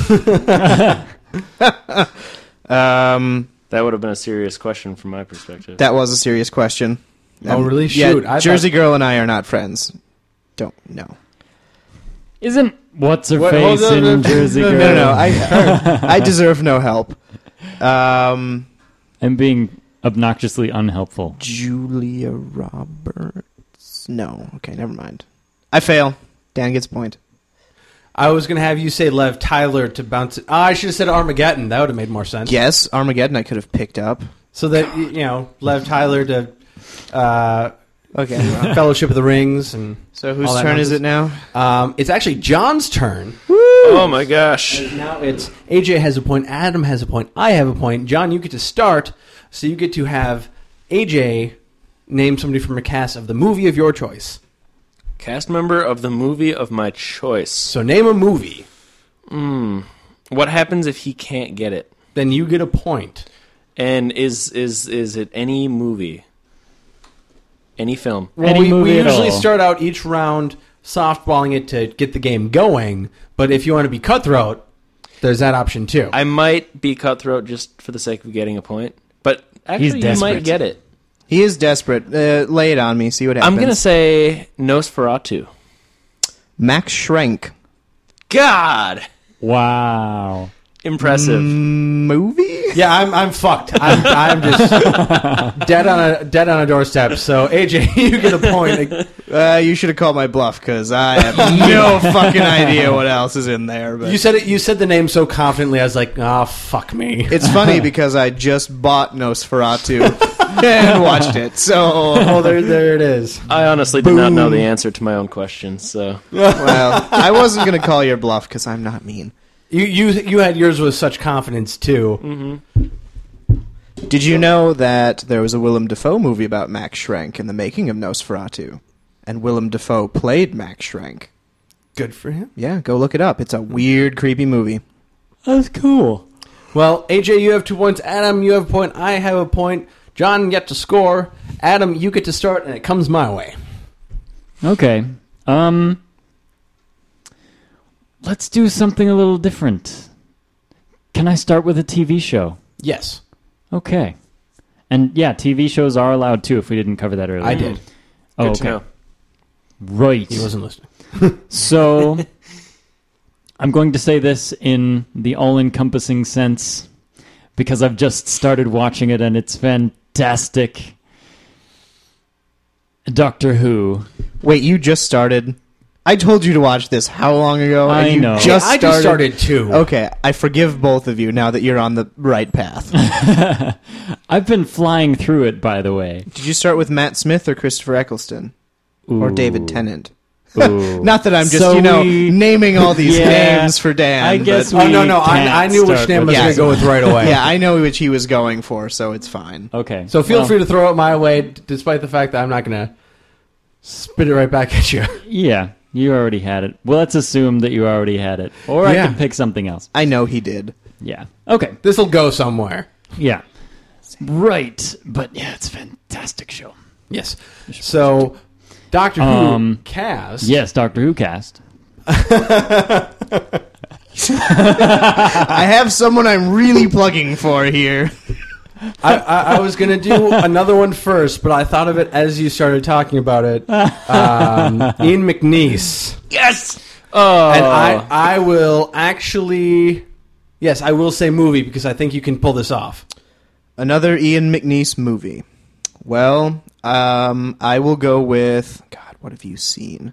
um, That would have been a serious question from my perspective. that was a serious question. Oh, Um, really? yeah, Shoot, I Jersey thought- Girl and I are not friends. Don't know. Isn't what's her What- face hold on, in no, Jersey no, Girl? No, no, no. I I deserve no help. Um, I'm being obnoxiously unhelpful. Julia Roberts. No. Okay, never mind. I fail. Dan gets a point. I was going to have you say Lev Tyler to bounce it. Oh, I should have said Armageddon. That would have made more sense. Yes, Armageddon I could have picked up. So that, y- you know, Lev Tyler to uh, Okay. Fellowship of the Rings. And So whose all that turn is it nonsense. now? Um, it's actually John's turn. Oh my gosh. Now it's A J has a point, Adam has a point, I have a point. John, you get to start, so you get to have A J name somebody from a cast of the movie of your choice. Cast member of the movie of my choice. So name a movie, Hmm. What happens if he can't get it? then you get a point. And is is is it any movie? Any film? Well, Any we, movie we at usually all. start out each round softballing it to get the game going, but if you want to be cutthroat, there's that option too. I might be cutthroat just for the sake of getting a point, but actually you desperate. might get it. He is desperate. Uh, lay it on me. See what happens. I'm gonna say Nosferatu. Max Schrenk. God, Wow. impressive. Movie? Yeah, I'm I'm fucked. I'm I'm just dead on a dead on a doorstep. So A J, you get a point. Uh, you should have called my bluff because I have no fucking idea what else is in there. But You said it. You said the name so confidently. I was like, oh fuck me. it's funny because I just bought Nosferatu and watched it. So, Oh, there there it is. I honestly did not know the answer to my own question, so well, I wasn't gonna call your bluff because I'm not mean. You you you had yours with such confidence too. Did you know that there was a Willem Dafoe movie about Max Schrenk in the making of Nosferatu, and Willem Dafoe played Max Schrenk? Good for him. Yeah, go look it up. It's a weird, creepy movie. That's cool. Well, A J, you have two points. Adam, you have a point. I have a point. John, get to score. Adam, you get to start, and it comes my way. Okay. Um Let's do something a little different. Can I start with a T V show? Yes, Okay. And yeah, T V shows are allowed too if we didn't cover that earlier. I did. Oh, good to okay. know. Right. He wasn't listening. So I'm going to say this in the all-encompassing sense because I've just started watching it and it's fantastic. Doctor Who. Wait, you just started? I told you to watch this how long ago? I and you know. Just I just started too. Okay, I forgive both of you now that you're on the right path. I've been flying through it, by the way. Did you start with Matt Smith or Christopher Eccleston? Or David Ooh. Tennant? Ooh. Not that I'm just, So you know, we- naming all these Yeah, names for Dan. I guess but- Oh no we no! I, can't I knew which start name I was with going that. to go with right away. yeah, I know which he was going for, so it's fine. Okay. So feel Well, free to throw it my way, d- despite the fact that I'm not going to spit it right back at you. Yeah, you already had it. Well, let's assume that you already had it. Or I Yeah. can pick something else. I know he did. Yeah. Okay. This will go somewhere. Yeah. Right. But yeah, it's a fantastic show. Yes. So, Doctor Who Um, cast. Yes, Doctor Who cast. I have someone I'm really plugging for here. I, I, I was going to do another one first, but I thought of it as you started talking about it. Um, Ian McNeice. Yes. Oh, And I, I will actually, yes, I will say movie because I think you can pull this off. Another Ian McNeice movie. Well, um, I will go with... God, what have you seen?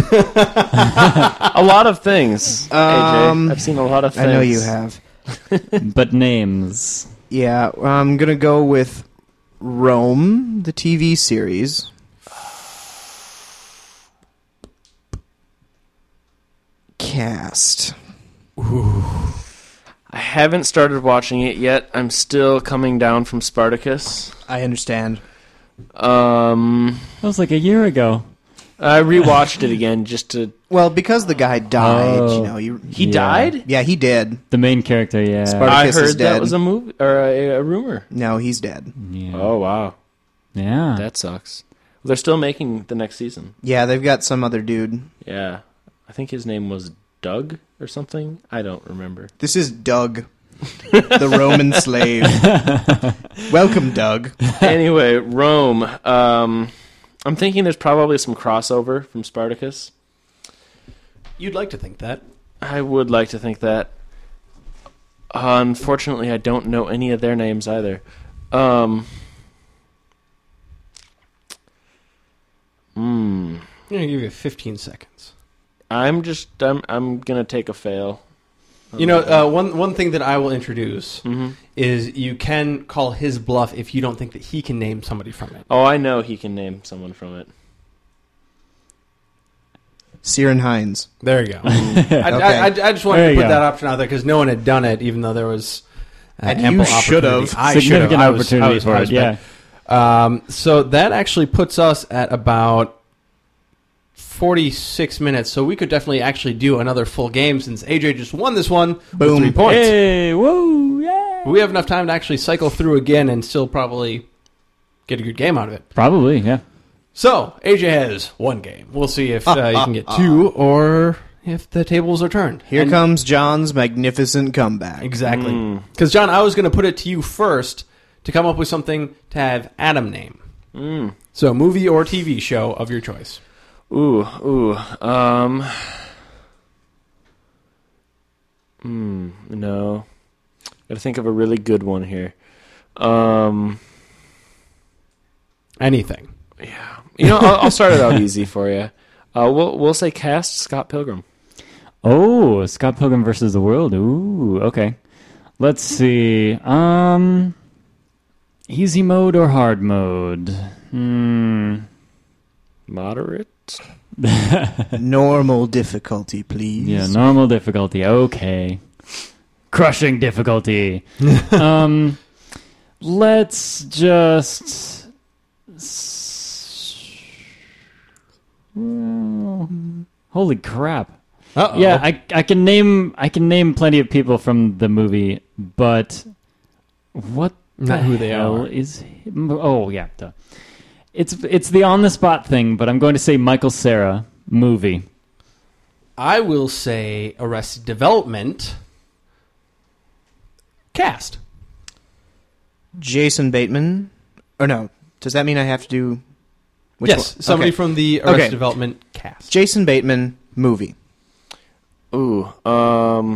a lot of things. Um, A J, I've seen a lot of things. I know you have. But names. Yeah, I'm gonna go with Rome, the T V series. Cast. I haven't started watching it yet. I'm still coming down from Spartacus. I understand. Um, That was like a year ago. I rewatched it again just to. Well, because the guy died, Oh. you know, you. He Yeah. died. Yeah, he did. The main character, yeah. Spartacus I is heard that dead. was a movie or a, a rumor. No, he's dead. yeah. Oh wow, Yeah. that sucks. Well, they're still making the next season. Yeah, they've got some other dude. Yeah, I think his name was Doug or something. I don't remember. This is Doug, the Roman slave. Welcome, Doug. Anyway, Rome. Um, I'm thinking there's probably some crossover from Spartacus. You'd like to think that. I would like to think that. Unfortunately, I don't know any of their names either. Um. Hmm. I'm gonna give you fifteen seconds. I'm just. I'm. I'm gonna take a fail. You know, uh, one one thing that I will introduce hmm is you can call his bluff if you don't think that he can name somebody from it. Oh, I know he can name someone from it. Ciaran Hinds. There you go. I, Okay. I, I, I just wanted There to you put go. that option out there because no one had done it, even though there was uh, And you ample should opportunity. have. I should have. Significant I was- I opportunity was- for I it, was yeah. bad. Um, so that actually puts us at about forty-six minutes. So we could definitely actually do another full game since A J just won this one Boom. with three points. Hey, woo, yeah. We have enough time to actually cycle through again and still probably get a good game out of it. Probably, yeah. So, A J has one game. We'll see if uh, you can get two or if the tables are turned. Here And- comes John's magnificent comeback. Exactly. Mm. Because, John, I was going to put it to you first to come up with something to have Adam name. Mm. So, movie or T V show of your choice. Ooh, ooh. Um. Hmm. No. Gotta think of a really good one here. Um. Anything. Yeah. You know, I'll, I'll start it out easy for you. Uh, we'll we'll say cast Scott Pilgrim. Oh, Scott Pilgrim versus the World. Ooh, okay. Let's see. Um, easy mode or hard mode? Hmm. Moderate. Normal difficulty, please. Yeah, normal difficulty. Okay. Crushing difficulty. um, let's just. s- well, holy crap! Uh-oh. Yeah, I I can name I can name plenty of people from the movie, but what Not the who they hell are. is? Oh yeah, duh. It's it's the on the spot thing, but I'm going to say Michael Cera movie. I will say Arrested Development. Cast. Jason Bateman. Or no, does that mean I have to do... Which yes, one? somebody Okay. from the Arrested Okay. Development cast. Jason Bateman, movie. Ooh. Um.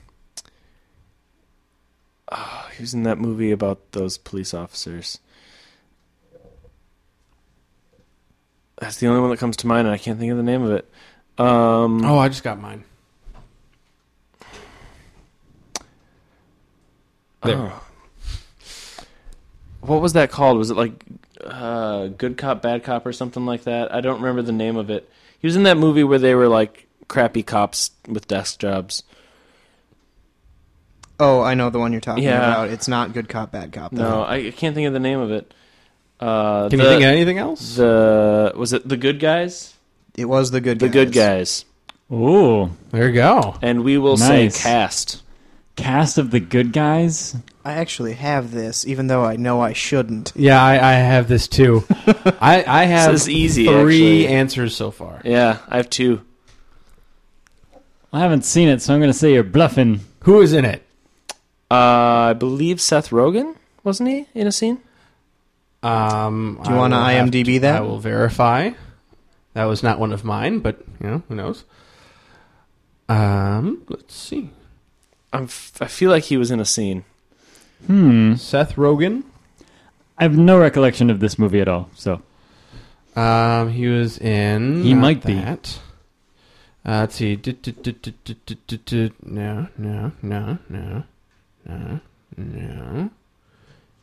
Oh, he was in that movie about those police officers. That's the only one that comes to mind, and I can't think of the name of it. Um, Oh, I just got mine. There. oh. What was that called? Was it like uh, Good Cop, Bad Cop, or something like that? I don't remember the name of it. He was in that movie where they were like crappy cops with desk jobs. Oh, I know the one you're talking Yeah. about. It's not Good Cop, Bad Cop. though. No, I can't think of the name of it. Uh, Can the, you think of anything else? The was it The Good Guys? It was The Good The Guys. Good Guys. Ooh, There you go. And we will Nice. say cast. cast of the good guys. I actually have this, even though I know I shouldn't. Yeah, I, I have this too. I, I have This is easy, three actually. answers so far. Yeah, I have two. I haven't seen it, so I'm going to say you're bluffing. Who is in it? Uh, I believe Seth Rogen, wasn't he in a scene? Um, Do you I wanna will have IMDb to- that? I will verify. That was not one of mine, but you know who knows. Um, let's see. I'm f- I feel like he was in a scene. Hmm. Seth Rogen. I have no recollection of this movie at all, so. Um, he was in. He not might be. that. Uh, let's see. Du- du- du- du- du- du- du- du- No, no, no, no, no, no.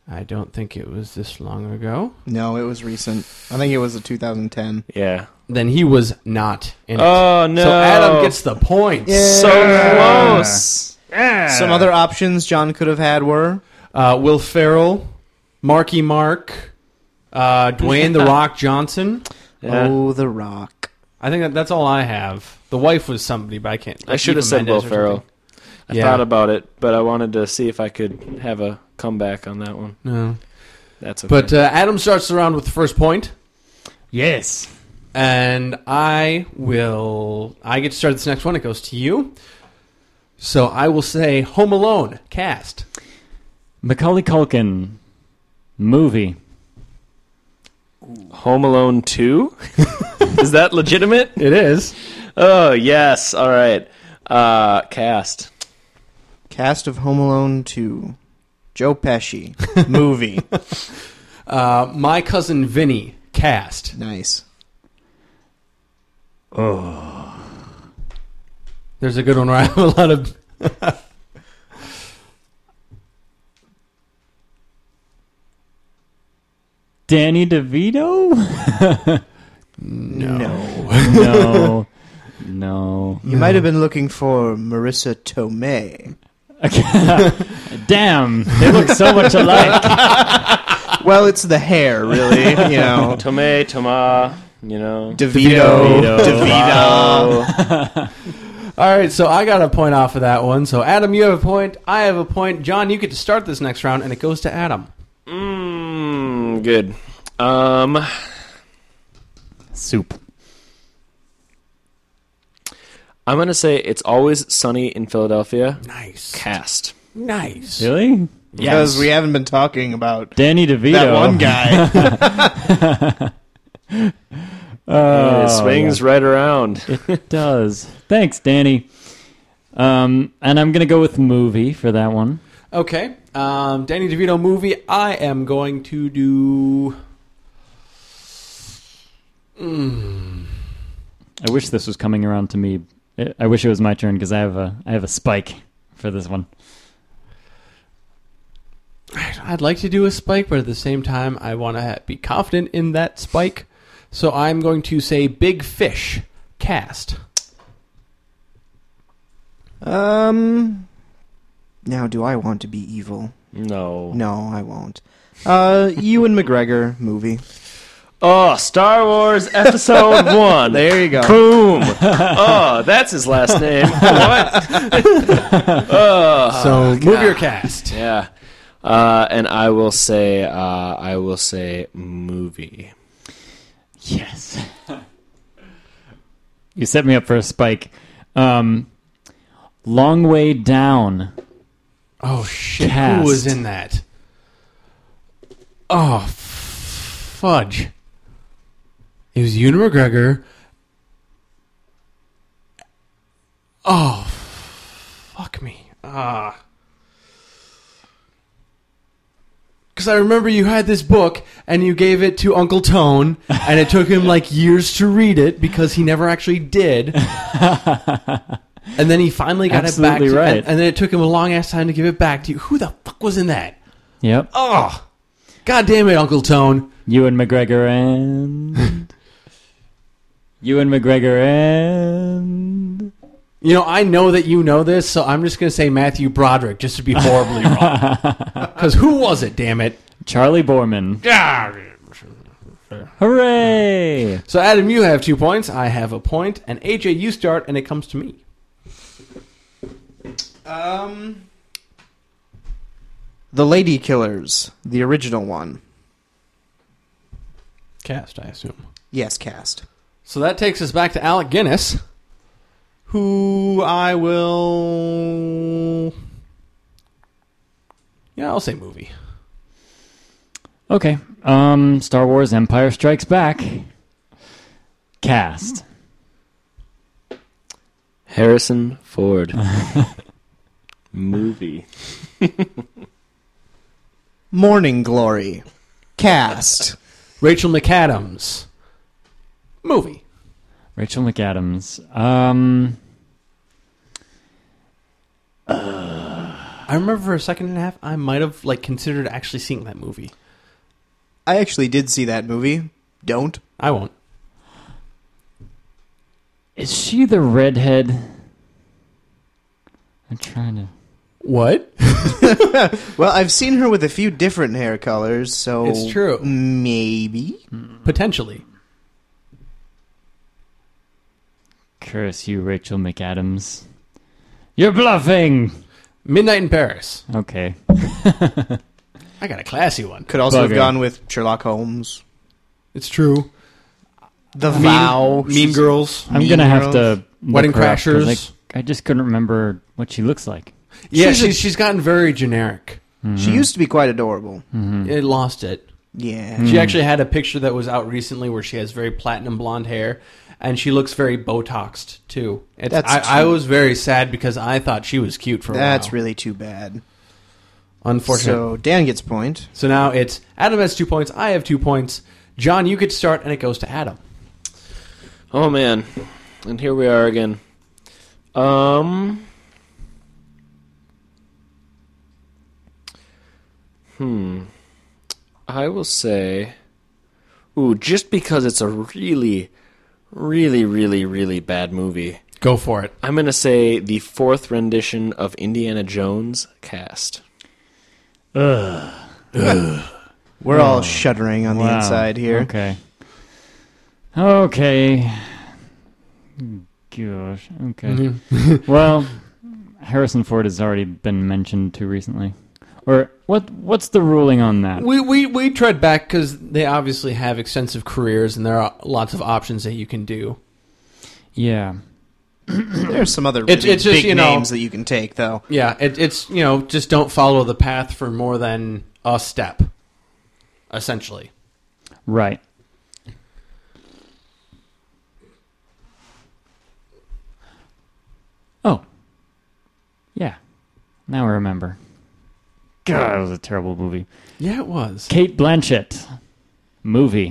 I don't think it was this long ago. No, it was recent. I think it was a two thousand ten. Yeah. Then he was not in it. Oh, no. So Adam gets the point. So close. Some other options John could have had were Uh, Will Ferrell, Marky Mark, uh, Dwayne The Rock Johnson. Yeah. Oh, The Rock. I think that, that's all I have. The wife was somebody, but I can't. I should have Eva said Will Mendes or Ferrell. something. I Yeah. thought about it, but I wanted to see if I could have a comeback on that one. No. That's okay. But uh, Adam starts the round with the first point, Yes. and I will. I get to start this next one. It goes to you. So I will say Home Alone cast. Macaulay Culkin. Movie. Home Alone two? Is that legitimate? It is. Oh, yes. All right. Uh, cast. Cast of Home Alone two. Joe Pesci. Movie. Uh, My Cousin Vinny cast. Nice. There's a good one where I have a lot of. Danny DeVito? No. No. No. You might have been looking for Marissa Tomei. Damn. They look so much alike. Well, it's the hair, really. You know. Tomei, Toma, you know. DeVito. DeVito. DeVito. All right, so I got a point off of that one. So Adam, you have a point. I have a point. John, you get to start this next round, and it goes to Adam. Mmm, good. Um, Soup. I'm going to say It's Always Sunny in Philadelphia. Nice. Cast. Nice. Really? Because Yes. we haven't been talking about Danny DeVito. that one guy. Oh, it swings right around. It does. Thanks, Danny. Um, and I'm going to go with movie for that one. Okay. Um, Danny DeVito movie. I am going to do. Mm. I wish this was coming around to me. I- I wish it was my turn because I have a I have a spike for this one. I'd like to do a spike, but at the same time, I want to ha- be confident in that spike. So I'm going to say Big Fish cast. um. Now, do I want to be evil? No. No, I won't. Uh, Ewan McGregor movie. Oh, Star Wars Episode one. There you go. Boom. Oh, that's his last name. What? Oh, So God. movie or cast? Yeah. Uh, and I will say, uh, I will say movie. Yes. You set me up for a spike. Um, Long Way Down. Oh shit! Cast. Who was in that? Oh f- fudge! It was Ewan McGregor. Oh fuck me! Ah. Because I remember you had this book and you gave it to Uncle Tone, and it took him like years to read it because he never actually did. And then he finally got Absolutely it back. To, right. and, and then it took him a long ass time to give it back to you. Who the fuck was in that? Yep. Oh, God damn it, Uncle Tone. Ewan McGregor and... Ewan McGregor and... You know, I know that you know this, so I'm just going to say Matthew Broderick just to be horribly wrong. Because who was it, damn it? Charlie Borman. Hooray! So, Adam, you have two points. I have a point. And A J, you start, and it comes to me. Um, The Lady Killers, the original one. Cast, I assume. Yes, cast. So that takes us back to Alec Guinness, who I will... Yeah, I'll say movie. Okay. Um, Star Wars Empire Strikes Back. Cast. Harrison Ford. Movie. Morning Glory. Cast. Rachel McAdams. Movie. Rachel McAdams. Um, uh, I remember for a second and a half, I might have like considered actually seeing that movie. I actually did see that movie. Don't. I won't. Is she the redhead? I'm trying to... What? Well, I've seen her with a few different hair colors, so... It's true. Maybe. Potentially. Curse you, Rachel McAdams. You're bluffing! Midnight in Paris. Okay. I got a classy one. Could also have Bugger. gone with Sherlock Holmes. It's true. The Mean, Vow. Mean She's- Girls. I'm Mean going to have Girls. to... look Wedding her up 'cause Crashers. I, I just couldn't remember what she looks like. Yeah, She's a- she's, she's gotten very generic. She used to be quite adorable. It lost it. Yeah. She actually had a picture that was out recently where she has very platinum blonde hair, and she looks very Botoxed, too. It's, That's I, I true. was very sad because I thought she was cute for a That's while. really too bad. Unfortunate. So, So Dan gets a point. so now it's Adam has two points, I have two points. John, you get to start, and it goes to Adam. Oh man, and here we are again. Um. Hmm. I will say, ooh, just because it's a really, really, really, really bad movie, Go for it. I'm gonna say the fourth rendition of Indiana Jones Cast. Ugh. We're all shuddering on the Wow. inside here. Okay. Okay. Gosh. Okay. Mm-hmm. Well, Harrison Ford has already been mentioned too recently. Or what? What's the ruling on that? We, we, we tread back because they obviously have extensive careers, and there are lots of options that you can do. Yeah. There's some other really It's- it's just, big you know- names that you can take, though. Yeah, it, it's, you know, just don't follow the path for more than a step, essentially. Right. Oh. Yeah. Now I remember. God, that was a terrible movie. Yeah, it was. Kate Blanchett. Movie.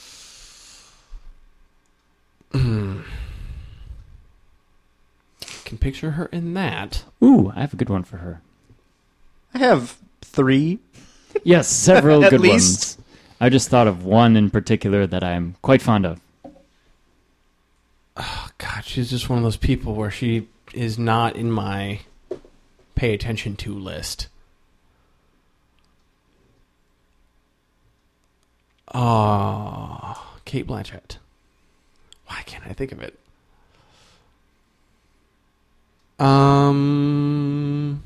Can picture her in that. Ooh, I have a good one for her. I have three. Yes, several At good least. ones. I just thought of one in particular that I'm quite fond of. Oh, God, she's just one of those people where she is not in my pay attention to list. Oh, Kate Blanchett. Why can't I think of it? Um,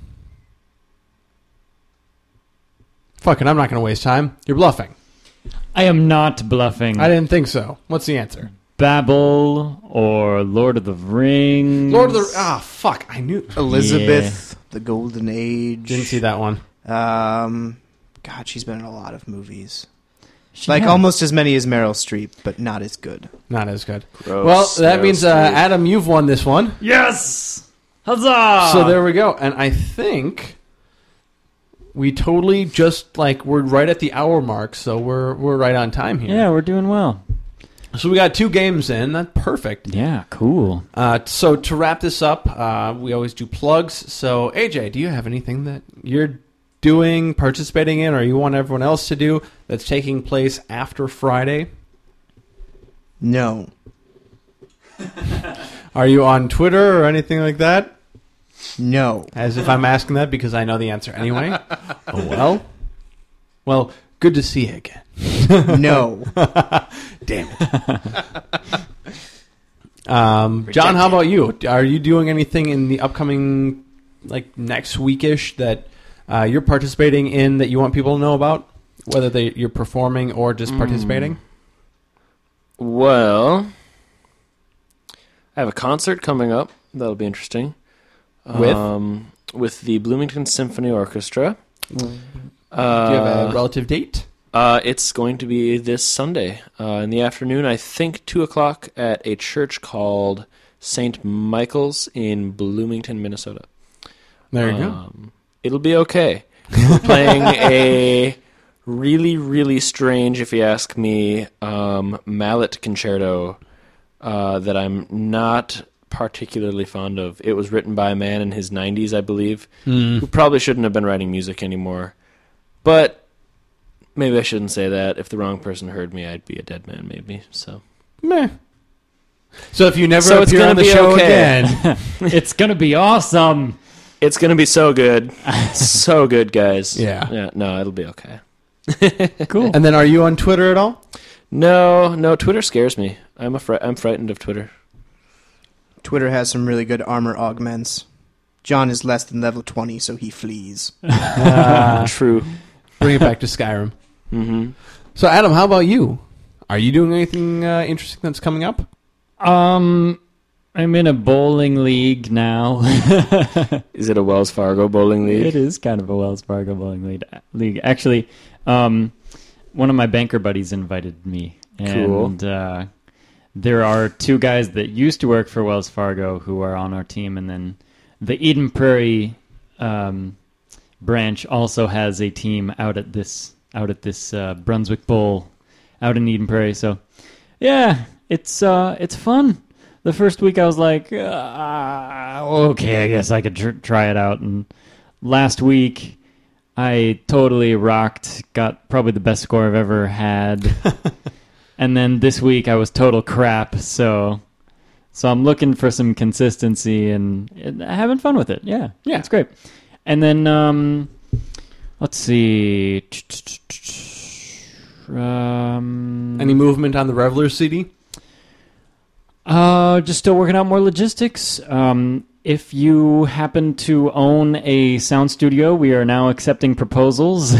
fuck it, I'm not going to waste time. You're bluffing. I am not bluffing. I didn't think so. What's the answer? Babel or Lord of the Rings. Lord of the... Ah, fuck, I knew... Elizabeth, The Golden Age. Didn't see that one. Um, God, she's been in a lot of movies. She Like has. almost as many as Meryl Streep, but not as good. Not as good. Gross. Well, that Meryl means, uh, Streep. Adam, you've won this one. Yes! Huzzah! So there we go. And I think we totally just, like, we're right at the hour mark, so we're we're right on time here. Yeah, we're doing well. So we got two games in. That's perfect. Yeah, cool. Uh, so to wrap this up, uh, we always do plugs. So, A J, do you have anything that you're doing, participating in, or you want everyone else to do that's taking place after Friday? No. Are you on Twitter or anything like that? No. As if I'm asking that because I know the answer anyway. Oh, well. Well, good to see you again. No. Damn it. um, John, how about you? Are you doing anything in the upcoming, like, next weekish that uh, you're participating in that you want people to know about? Whether they, you're performing or just participating? Well, I have a concert coming up. That'll be interesting. With? Um, with the Bloomington Symphony Orchestra. Do you Uh, have a relative date? uh, it's going to be this Sunday uh, in the afternoon. I think two o'clock at a church called Saint Michael's in Bloomington, Minnesota. There you go. Um, it'll be okay. We're playing a really, really strange, if you ask me, um, mallet concerto uh, that I'm not particularly fond of. It was written by a man in his nineties, I believe, Mm. who probably shouldn't have been writing music anymore. But maybe I shouldn't say that. If the wrong person heard me, I'd be a dead man, maybe. So, Meh. So if you never So it's appear gonna on the be show okay. again, It's gonna be awesome. it's going to be so good. So good, guys. Yeah. Yeah, no, it'll be okay. Cool. and then are you on Twitter at all? No, no, Twitter scares me. I'm afraid. I'm frightened of Twitter. Twitter has some really good armor augments. John is less than level twenty, so he flees. Uh, True. bring it back to Skyrim. Mm-hmm. So Adam, how about you? Are you doing anything uh, interesting that's coming up? Um, I'm in a bowling league now. Is it a Wells Fargo bowling league? It is kind of a Wells Fargo bowling league. League. Actually, um, one of my banker buddies invited me. Cool. And uh, there are two guys that used to work for Wells Fargo who are on our team. And then the Eden Prairie um, branch also has a team out at this out at this uh, Brunswick Bowl out in Eden Prairie. So, yeah, it's uh, it's fun. The first week I was like, uh, okay, I guess I could tr- try it out. And last week I totally rocked, got probably the best score I've ever had. And then this week I was total crap. So so I'm looking for some consistency and, and having fun with it. Yeah, Yeah. it's great. And then, um, let's see. Um, Any movement on the Reveler C D? Uh, just still working out more logistics. Um, if you happen to own a sound studio, we are now accepting proposals.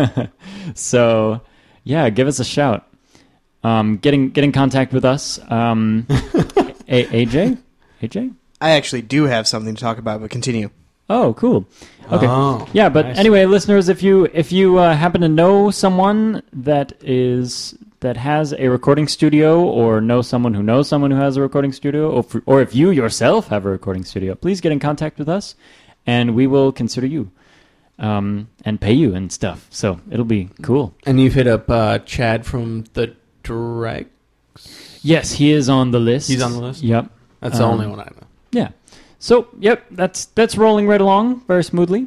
So, yeah, give us a shout. Um, getting get in contact with us. Um, a- AJ, AJ. I actually do have something to talk about, but continue. Oh, cool. Okay. Oh, Yeah, but nice. anyway, listeners, if you if you uh, happen to know someone that is that has a recording studio, or know someone who knows someone who has a recording studio, or if, or if you yourself have a recording studio, please get in contact with us, and we will consider you um, and pay you and stuff. So it'll be cool. And you've hit up uh, Chad from the Direct. Yes, he is on the list. He's on the list? Yep. That's the Um, only one I know. Yeah. So, yep, that's that's rolling right along very smoothly,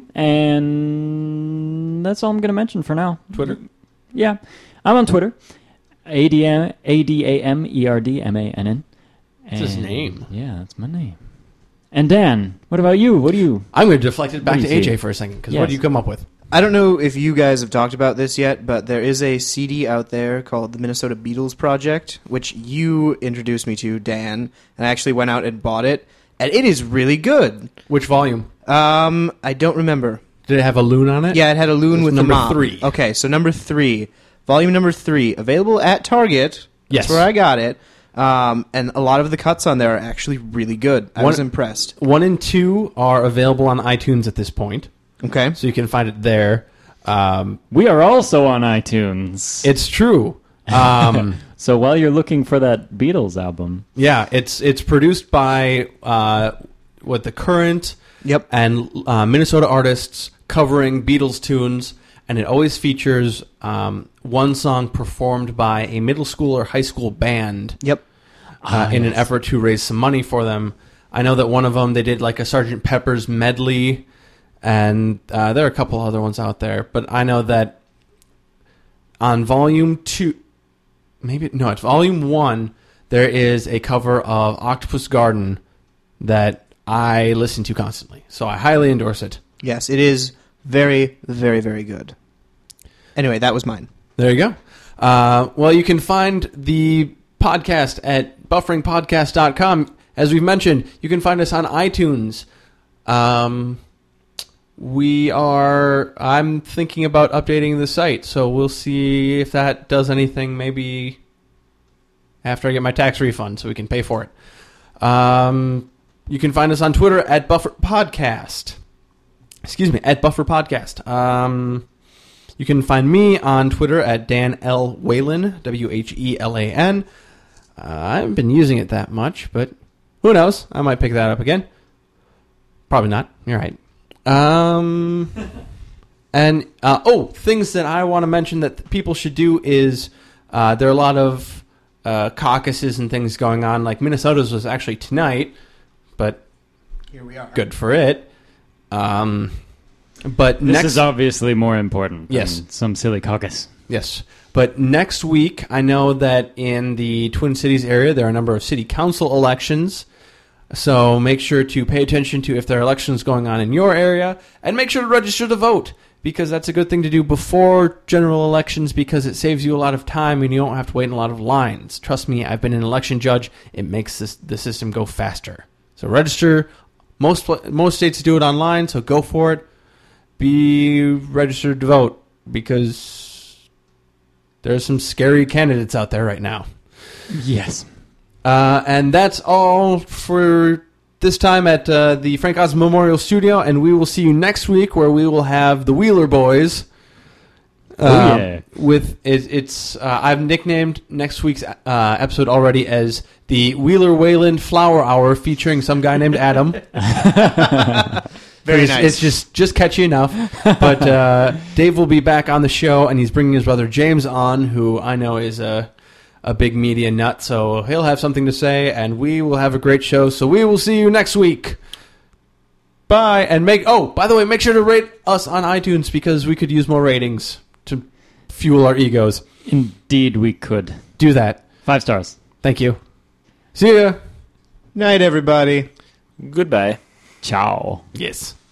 and that's all I'm going to mention for now. Twitter? Yeah, I'm on Twitter. A D M A D A M E R D M A N N. That's his name. Yeah, that's my name. And Dan, what about you? What do you... I'm going to deflect it back What to do you A J see? for a second, because Yes. what do you come up with? I don't know if you guys have talked about this yet, but there is a C D out there called the Minnesota Beatles Project, which you introduced me to, Dan, and I actually went out and bought it, and it is really good. Which volume? Um, I don't remember. Did it have a loon on it? Yeah, it had a loon It's with number the mom. three. Okay, so number three, volume number three, available at Target. Yes. That's where I got it. Um, and a lot of the cuts on there are actually really good. I One- was impressed. One and two are available on iTunes at this point, Okay. so you can find it there. Um, We are also on iTunes. it's true. Um, so while you're looking for that Beatles album... yeah, it's it's produced by uh, what the current Yep. and uh, Minnesota artists covering Beatles tunes, and it always features um, one song performed by a middle school or high school band Yep. uh, Ah, in an yes. effort to raise some money for them. I know that one of them, they did like a Sergeant Pepper's medley, and uh, there are a couple other ones out there, but I know that on volume two, maybe, no, it's volume one, there is a cover of Octopus Garden that I listen to constantly. So I highly endorse it. Yes, it is very, very, very good. Anyway, that was mine. There you go. Uh, well, you can find the podcast at buffering podcast dot com. As we've mentioned, you can find us on iTunes. Um, we are, I'm thinking about updating the site, so we'll see if that does anything maybe after I get my tax refund so we can pay for it. Um, you can find us on Twitter at Buffer Podcast. Excuse me, at Buffer Podcast. Um... You can find me on Twitter at Dan L. Whalen, W H E L A N. Uh, I haven't been using it that much, but who knows? I might pick that up again. Probably not. You're right. Um, and, uh, oh, things that I want to mention that people should do is uh, there are a lot of uh, caucuses and things going on. Like Minnesota's was actually tonight. but Here we are. good for it. Um, but This next, is obviously more important Yes. than some silly caucus. yes, but next week I know that in the Twin Cities area there are a number of city council elections. So make sure to pay attention to if there are elections going on in your area, and make sure to register to vote, because that's a good thing to do before general elections, because it saves you a lot of time and you don't have to wait in a lot of lines. Trust me, I've been an election judge. It makes this, the system go faster. So register. Most most states do it online, so go for it. Be registered to vote, because there's some scary candidates out there right now. Yes. Uh, and that's all for this time at uh, the Frank Oz Memorial Studio, and we will see you next week, where we will have the Wheeler Boys. Oh, uh, yeah. With it, it's uh, I've nicknamed next week's uh, episode already as the Wheeler Wayland Flower Hour, featuring some guy named Adam. Very it's, nice. It's just just catchy enough. But uh, Dave will be back on the show, and he's bringing his brother James on, who I know is a a big media nut, so he'll have something to say, and we will have a great show. So we will see you next week. Bye, and make oh by the way, make sure to rate us on iTunes, because we could use more ratings to fuel our egos. Indeed, we could. Do that. Five stars. Thank you. See ya. Night, everybody. Goodbye. Ciao. Yes.